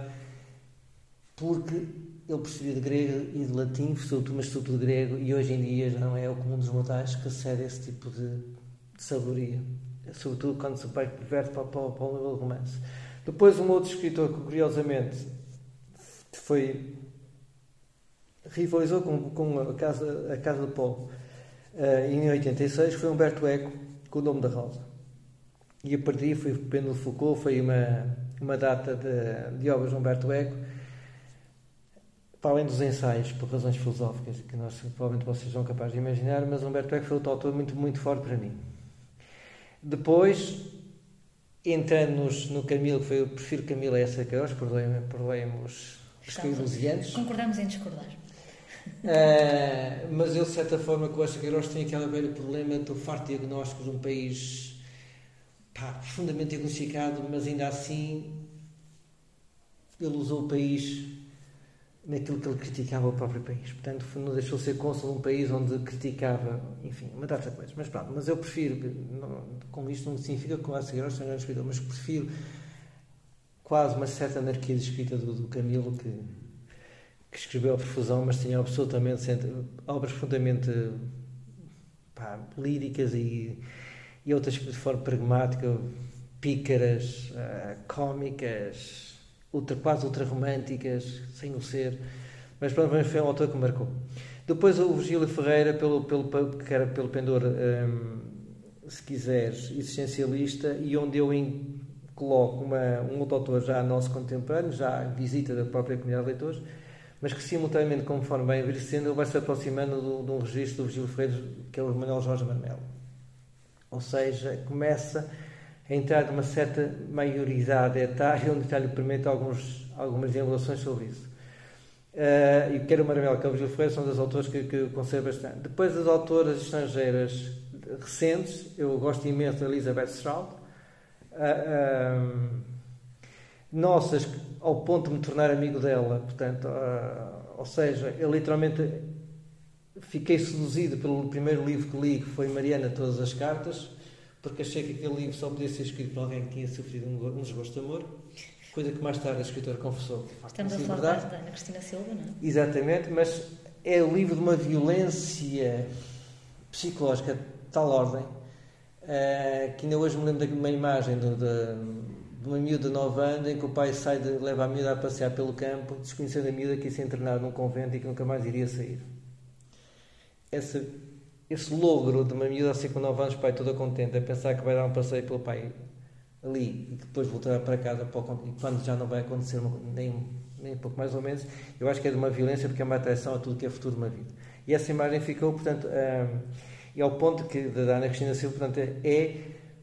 porque ele percebia de grego e de latim, mas sobretudo de grego, e hoje em dia já não é o comum dos mortais que acede a esse tipo de, de sabedoria, sobretudo quando se vai verte para, para, para o nível de romance. Depois um outro escritor que curiosamente foi rivalizou com, com a Casa, a Casa de Pó uh, em oitenta e seis, foi Humberto Eco com O Nome da Rosa. E a partir daí foi o Pêndulo Foucault, foi uma, uma data de, de obras de Humberto Eco, para além dos ensaios, por razões filosóficas, que nós, provavelmente vocês são capazes de imaginar, mas Humberto Eco foi outro autor muito, muito forte para mim. Depois, entrando no Camilo, que foi, eu prefiro Camilo a essa Queiroz, perdoem-me, perdoem-me os ilusianos. Concordamos em discordar. Uh, mas eu, de certa forma, com esta Queiroz tem aquele velho problema do farto diagnóstico de um país pá, profundamente diagnosticado, mas ainda assim ele usou o país naquilo que ele criticava o próprio país. Portanto, não deixou de ser cônsul de um país onde criticava, enfim, uma data de coisas. Mas pronto, mas eu prefiro, não, com isto não significa que o Asa Queiroz seja um grande escritor, mas prefiro quase uma certa anarquia de escrita do, do Camilo, que, que escreveu a profusão, mas tinha absolutamente obras profundamente pá, líricas e, e outras de forma pragmática, pícaras, uh, cómicas, ultra, quase ultra-românticas, sem o ser, mas pronto, foi um autor que marcou. Depois o Virgílio Ferreira, pelo, pelo, que era pelo pendor, um, se quiseres, existencialista, e onde eu em, coloco uma, um outro autor já nosso contemporâneo, já visita da própria comunidade de leitores, mas que simultaneamente, conforme vai envelhecendo, ele vai se aproximando do, de um registro do Virgílio Ferreira, que é o Manuel Jorge Marmelo. Ou seja, começa a entrar numa certa maioridade etária, onde já lhe permite alguns, algumas desenvolvações sobre isso. Uh, e quer o Marmelo, que é o Virgílio Ferreira, são das autores que, que eu considero bastante. Depois, as autoras estrangeiras recentes, eu gosto imenso da Elizabeth Strout, uh, uh, nossas, ao ponto de me tornar amigo dela, portanto, uh, ou seja, eu literalmente fiquei seduzido pelo primeiro livro que li, que foi Mariana, Todas as Cartas, porque achei que aquele livro só podia ser escrito por alguém que tinha sofrido um desgosto de amor. Coisa que mais tarde a escritora confessou. Estamos a falar da Ana Cristina Silva, não é? Exatamente, mas é o livro de uma violência psicológica de tal ordem uh, que ainda hoje me lembro de uma imagem de, de, de uma miúda de nove anos em que o pai sai de, leva a miúda a passear pelo campo, desconhecendo a miúda que ia se internar num convento e que nunca mais iria sair. Esse, esse logro de uma miúda assim com nove anos, pai toda contente, a pensar que vai dar um passeio pelo pai ali e depois voltar para casa para o, e quando já não vai acontecer nem, nem pouco mais ou menos, eu acho que é de uma violência porque é uma atração a tudo que é futuro de uma vida. E essa imagem ficou, portanto, um, e ao ponto que da Ana Cristina Silva, portanto, é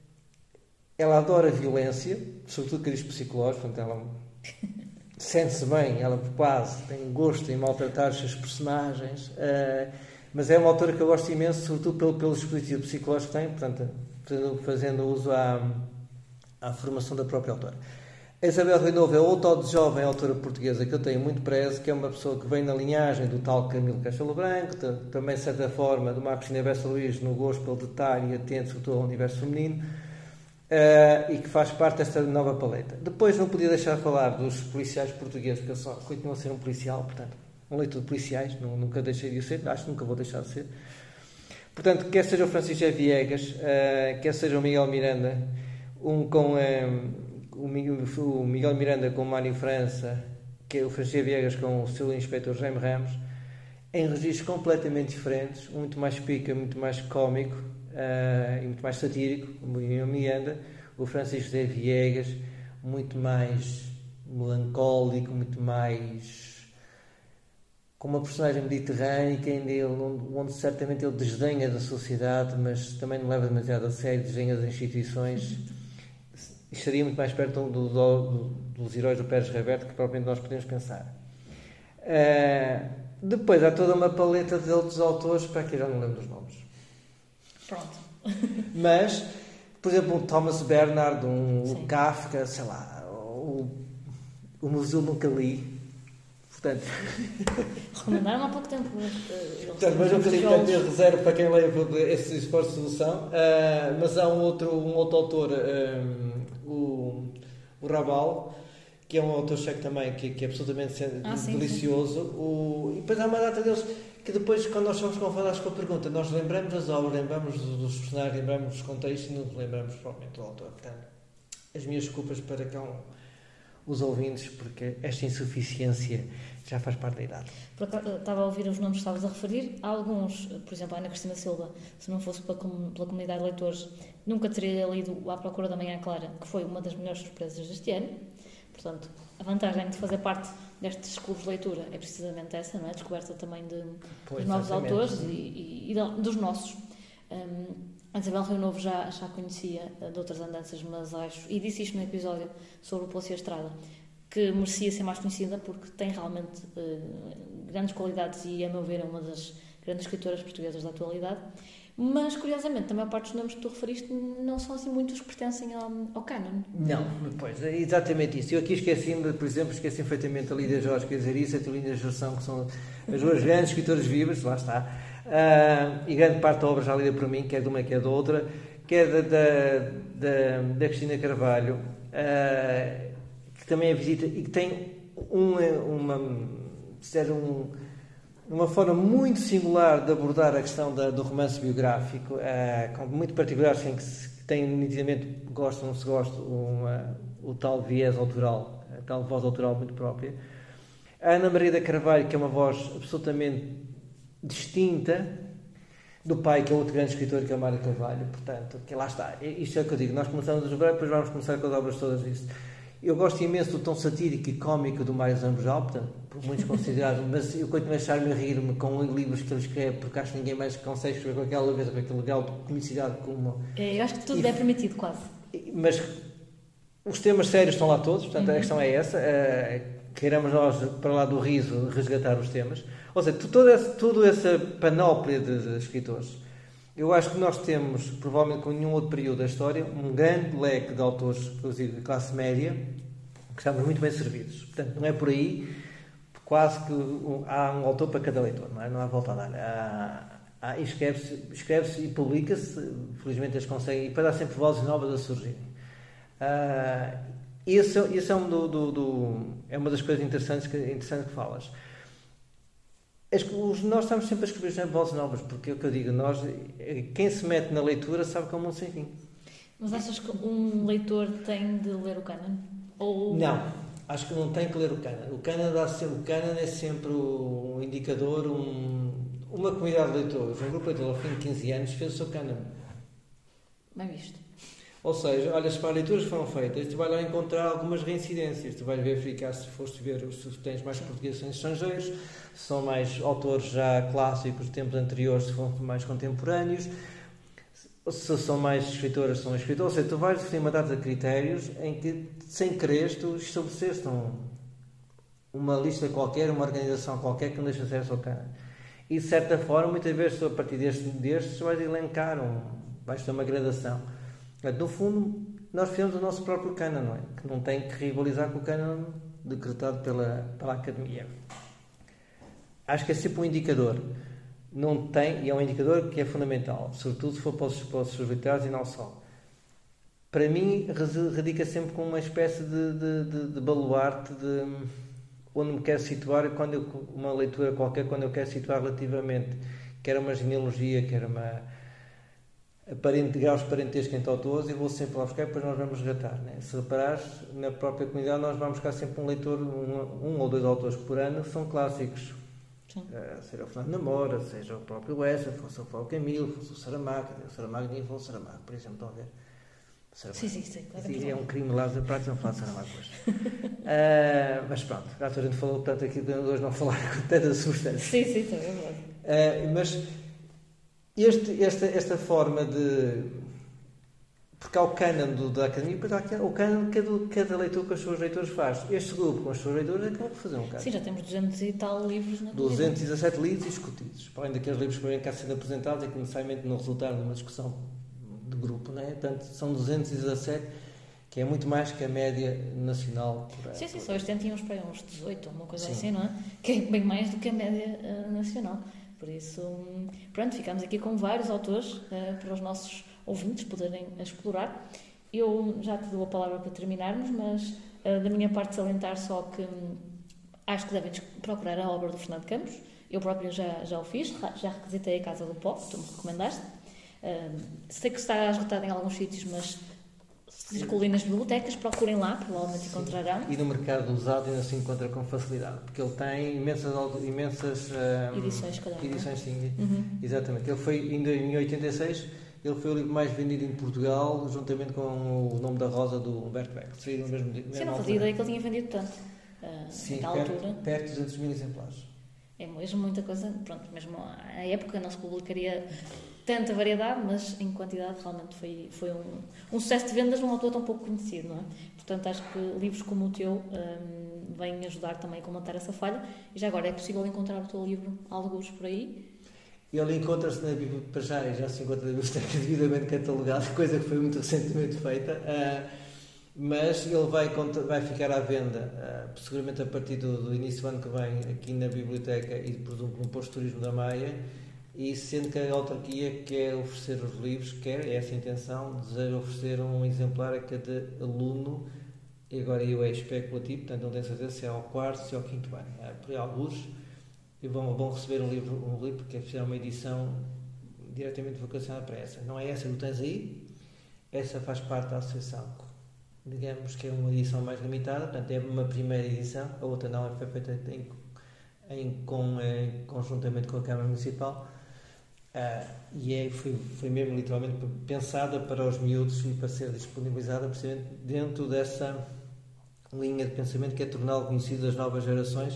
ela adora a violência, sobretudo cariz psicológico, portanto, ela sente-se bem, ela quase tem gosto em maltratar os seus personagens, uh, mas é uma autora que eu gosto imenso, sobretudo pelo, pelo dispositivo psicológico que tem, portanto, fazendo uso à à formação da própria autora. A Isabel Renovo é outra jovem autora portuguesa que eu tenho muito prezo, que é uma pessoa que vem na linhagem do tal Camilo Castelo Branco, também, de certa forma, do Marcos Bessa Luís, no gosto pelo detalhe e atento, sobretudo, ao universo feminino, uh, e que faz parte desta nova paleta. Depois não podia deixar de falar dos policiais portugueses, que eu só continuo a ser um policial, portanto, um leitor de policiais, nunca deixei de o ser, acho que nunca vou deixar de ser. Portanto, quer seja o Francisco Viegas, uh, quer seja o Miguel Miranda, um com um, o Miguel Miranda com o Mário França, que é o Francisco Viegas com o seu inspetor Jaime Ramos, em registros completamente diferentes, muito mais pica, muito mais cómico uh, e muito mais satírico, o Miguel Miranda, o Francisco José Viegas, muito mais melancólico, muito mais com uma personagem mediterrânica, onde, onde, onde certamente ele desdenha da sociedade, mas também não leva demasiado a sério, desdenha das instituições. Estaria muito mais perto do, do, do, dos heróis do Pérez Reverte que propriamente nós podemos pensar. Uh, depois há toda uma paleta de outros autores, para que eu já não lembro dos nomes. Pronto. Mas, por exemplo, um Thomas Bernhard, um Kafka, sei lá, o, o Museu nunca li. Portanto, recomendaram há pouco tempo. Portanto, mas nunca li, portanto, eu reservo para quem leia esse esforço de solução. Uh, mas há um outro, um outro autor, um, o, o Rabal, que é um autor checo também, que, que é absolutamente ah, delicioso. Sim, sim. O, e depois há uma data deles que depois, quando nós somos confrontados com a pergunta, nós lembramos das obras, lembramos dos personagens, lembramos dos contextos e não lembramos propriamente do autor. Portanto, as minhas desculpas para com os ouvintes, porque esta insuficiência já faz parte da idade. Estava a ouvir os nomes que estavas a referir. Há alguns, por exemplo, a Ana Cristina Silva, se não fosse pela, pela comunidade de leitores, nunca teria lido À Procura da Manhã Clara, que foi uma das melhores surpresas deste ano. Portanto, a vantagem de fazer parte destes clubes de leitura é precisamente essa, não é? A descoberta também de, pois, dos novos exatamente. autores e, e, e de, dos nossos. Um, a Isabel Rio Novo já, já conhecia de outras andanças, mas acho, e disse isto no episódio sobre o Poço e a Estrada, que merecia ser mais conhecida porque tem realmente uh, grandes qualidades e, a meu ver, é uma das grandes escritoras portuguesas da atualidade. Mas, curiosamente, a maior parte dos nomes que tu referiste não são assim muitos que pertencem ao, ao canon. Não, pois, é exatamente isso. Eu aqui esqueci-me, por exemplo, esqueci perfeitamente a Lídia Jorge, quer dizer isso, a Tulinda Geração, que são as duas grandes escritoras vivas, lá está. Uh, e grande parte da obra já lida por mim, quer de uma, quer de outra, quer da, da, da, da Cristina Carvalho, uh, que também é visita e que tem um, uma, um, uma forma muito singular de abordar a questão da, do romance biográfico, uh, com muito particulares em que, se, que tem nitidamente, gosto ou não se gosta, uma, o tal viés autoral, a tal voz autoral muito própria. A Ana Maria da Carvalho, que é uma voz absolutamente distinta do pai, que é outro grande escritor, que é o Mário Carvalho, portanto, que lá está. Isto é o que eu digo, nós começamos a jogar, depois vamos começar com as obras todas disso. Eu gosto imenso do tom satírico e cómico do Mário Zambojal, portanto, por muitos considerados, mas eu continuo a achar-me a rir-me com livros que ele escreve, porque acho que ninguém mais consegue escrever com aquela leveza, com aquele grau de comicidade como... Eu acho que tudo e, é permitido, quase. Mas os temas sérios estão lá todos, portanto, uhum. A questão é essa, uh, queiramos nós, para lá do riso, resgatar os temas. Ou seja, toda essa, toda essa panóplia de, de escritores. Eu acho que nós temos, provavelmente com nenhum outro período da história, um grande leque de autores, inclusive de classe média, que estamos muito bem servidos. Portanto, não é por aí, quase que um, há um autor para cada leitor, não é? Não há volta a dar. Há, há, escreve-se, escreve-se e publica-se, felizmente eles conseguem, e para dar sempre vozes novas a surgirem. Uh, Isso, isso é, um do, do, do, é uma das coisas interessantes que, interessantes que falas. As, os, nós estamos sempre a escrever vozes novas, porque é o que eu digo, nós, quem se mete na leitura sabe que é um mundo sem fim. Mas achas que um leitor tem de ler o cânon? Ou... Não, acho que não tem que ler o cânon. O cânon, dá sempre, o cânon é sempre um indicador, um, uma comunidade de leitores, um grupo de leitores ao fim de quinze anos fez o seu cânon. Bem visto. Ou seja, olha, se para leituras foram feitas, tu vais lá encontrar algumas reincidências. Tu vais verificar se foste ver se tens mais portugueses estrangeiros, se são mais autores já clássicos de tempos anteriores, se são mais contemporâneos, se são mais escritoras, se são escritores. Ou seja, tu vais definir uma data de critérios em que, sem querer, tu estabeleceste um, uma lista qualquer, uma organização qualquer que não deixa acesso ao cânon. E, de certa forma, muitas vezes, a partir destes, destes vais elencar, um, vais ter uma gradação. No fundo, nós fizemos o nosso próprio cânon, não é? Que não tem que rivalizar com o cânon decretado pela, pela Academia. Acho que é sempre um indicador. Não tem, e é um indicador que é fundamental, sobretudo se for para os, para os literários e não só. Para mim, radica sempre com uma espécie de, de, de, de baluarte de onde me quero situar, quando eu, uma leitura qualquer, quando eu quero situar relativamente, quer uma genealogia, quer uma... Aparente, graus parentescos entre autores, e vou sempre lá buscar e depois nós vamos resgatar. Né? Se reparares, na própria comunidade nós vamos buscar sempre um leitor, um, um ou dois autores por ano que são clássicos. Uh, seja o Fernando Namora, seja o próprio Lessa, fosse o Paulo Camilo, fosse o Saramago. O Saramago nem foi o Saramago, por exemplo, estão a ver? Sim, sim, sim. Claro, é, é um crime lá da prática não falar de Saramago hoje. uh, mas pronto, já a gente falou tanto aqui de hoje não falar com tanta substância. Sim, sim, também é verdade. Uh, mas Este, esta, esta forma de... Porque há o cânon do, da Academia, depois há o cânon que cada, cada leitor com os seus leitores faz. Este grupo com os seus leitores acabou por fazer um cânon. Sim, já temos duzentos e tal livros na duzentos e dezassete lidos e discutidos. Para além daqueles livros que vêm cá sendo apresentados e que necessariamente não resultaram numa discussão de grupo, não é? Portanto, são duzentos e dezassete, que é muito mais que a média nacional. Por sim, sim, só este ano tínhamos para aí uns dezoito, uma coisa sim. assim, não é? Que é bem mais do que a média uh, nacional. Por isso, pronto, ficamos aqui com vários autores uh, para os nossos ouvintes poderem explorar. Eu já te dou a palavra para terminarmos, mas uh, da minha parte salientar só que um, acho que devem procurar a obra do Fernando Campos. Eu próprio já, já o fiz, já requisitei a Casa do Pó, tu me recomendaste. Uh, sei que está esgotado em alguns sítios, mas circulem nas bibliotecas, procurem lá, provavelmente encontrarão. E no mercado usado ainda se encontra com facilidade, porque ele tem imensas, imensas um, edições, calhar, edições sim, uhum. Exatamente. Ele foi, ainda em oitenta e seis, ele foi o livro mais vendido em Portugal, juntamente com o Nome da Rosa do Humberto Eco. Seria o mesmo, mesmo sim, não fazia ideia que ele tinha vendido tanto. Uh, sim, naquela perto, altura. perto de duzentos mil exemplares. É mesmo muita coisa, pronto, mesmo à época não se publicaria tanta variedade, mas em quantidade realmente foi, foi um, um sucesso de vendas de um autor tão pouco conhecido, não é? Portanto, acho que livros como o teu um, vêm ajudar também a comatar essa falha, e já agora é possível encontrar o teu livro alguns por aí. Ele encontra-se na biblioteca, já, já se encontra na biblioteca devidamente catalogado, coisa que foi muito recentemente feita, uh, mas ele vai, vai ficar à venda, uh, seguramente a partir do, do início do ano que vem, aqui na biblioteca e, por exemplo, no posto de turismo da Maia, e sendo que a autarquia quer oferecer os livros, quer, é essa a intenção, deseja oferecer um exemplar a cada aluno, e agora eu é especulativo, portanto não tenho certeza se é ao quarto, se é ao quinto ano, é, por aí alguns, e vão, vão receber um livro, um livro, porque fizeram uma edição diretamente vocacionada para essa. Não é essa que tu tens aí, essa faz parte da associação. Digamos que é uma edição mais limitada, portanto é uma primeira edição, a outra não, foi feita em, em, com, em, conjuntamente com a Câmara Municipal, uh, e é, foi, foi mesmo literalmente pensada para os miúdos e para ser disponibilizada precisamente dentro dessa linha de pensamento que é torná-lo conhecido das novas gerações,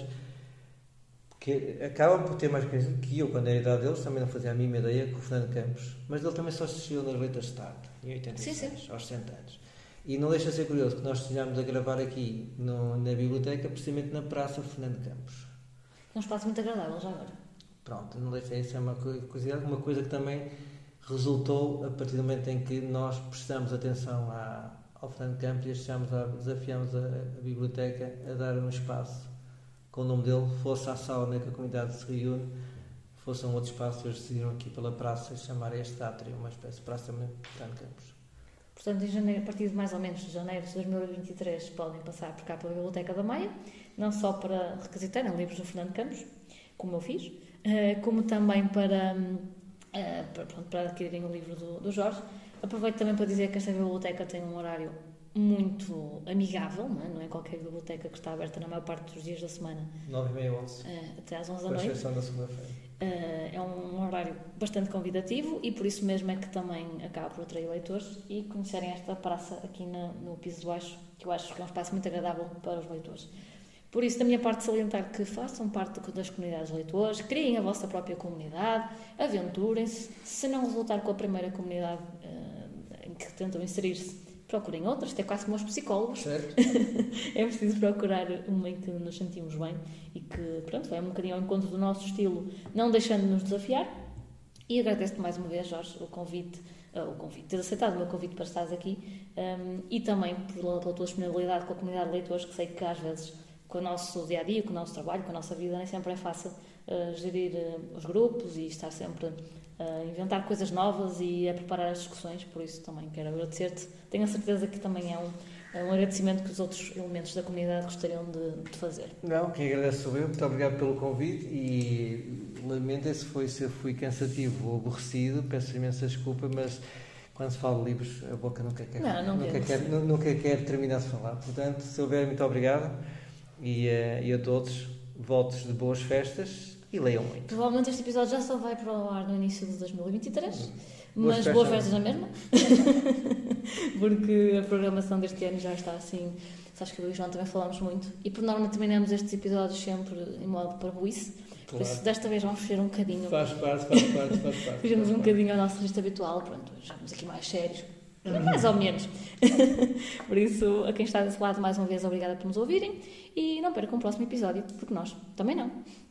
que acaba por ter mais conhecido que eu, quando era a idade deles, também não fazia a mínima ideia, com o Fernando Campos, mas ele também só assistiu nas letras de Estado, em oitenta e seis, sim, sim. Aos cem anos. E não deixa de ser curioso que nós estejamos a gravar aqui no, na biblioteca, precisamente na Praça Fernando Campos. É um espaço muito agradável, já agora. Pronto, não deixa de ser uma curiosidade, uma coisa que também resultou a partir do momento em que nós prestamos atenção à, ao Fernando Campos e achamos a, desafiamos a, a biblioteca a dar um espaço com o nome dele, fosse a sala onde a comunidade se reúne, fosse um outro espaço, eles decidiram aqui pela praça chamar este átrio, uma espécie de praça mesmo, Fernando Campos. Portanto, em janeiro, a partir de mais ou menos de janeiro de dois mil e vinte e três, podem passar por cá pela Biblioteca da Maia, não só para requisitarem livros do Fernando Campos, como eu fiz, como também para, para, para adquirirem o livro do, do Jorge. Aproveito também para dizer que esta biblioteca tem um horário muito amigável, não é? Não é qualquer biblioteca que está aberta na maior parte dos dias da semana. nove e meia, onze. Até às onze da noite. Com exceção da segunda-feira. É um horário bastante convidativo e por isso mesmo é que também acaba por atrair leitores e conhecerem esta praça aqui no, no piso de baixo, que eu acho que é um espaço muito agradável para os leitores. Por isso, da minha parte, salientar que façam parte das comunidades de leitores, criem a vossa própria comunidade, aventurem-se. Se não resultar com a primeira comunidade uh, em que tentam inserir-se, procurem outras, até quase como os psicólogos. Certo. É preciso procurar uma em que nos sentimos bem e que, pronto, vai um bocadinho ao encontro do nosso estilo, não deixando de nos desafiar. E agradeço-te mais uma vez, Jorge, o convite, uh, o convite, teres aceitado o meu convite para estares aqui um, e também pela, pela tua disponibilidade com a comunidade de leitores, que sei que às vezes, com o nosso dia-a-dia, com o nosso trabalho, com a nossa vida, nem sempre é fácil uh, gerir uh, os grupos e estar sempre a inventar coisas novas e a preparar as discussões, por isso também quero agradecer-te. Tenho a certeza que também é um, é um agradecimento que os outros elementos da comunidade gostariam de, de fazer. Não, quem agradece sou eu, muito obrigado pelo convite e lamento se, foi, se eu fui cansativo ou aborrecido, peço imensa desculpa, mas quando se fala de livros a boca nunca quer, não, não nunca quer, nunca quer terminar de falar. Portanto, se houver, muito obrigado e, uh, e a todos, votos de boas festas. E leiam muito. Provavelmente este episódio já só vai para o ar no início de dois mil e vinte e três, boas mas festas. boas festas na mesma, porque a programação deste ano já está assim. Sabes que eu e o João também falamos muito e por norma terminamos estes episódios sempre em modo parvoíce, claro. Por isso desta vez vamos fugir um bocadinho. Faz parte, faz parte, faz parte. Fugimos um bocadinho ao nosso registro habitual, pronto, já estamos aqui mais sérios, mais ou menos. Por isso, a quem está desse lado, mais uma vez, obrigada por nos ouvirem e não percam o próximo episódio, porque nós também não.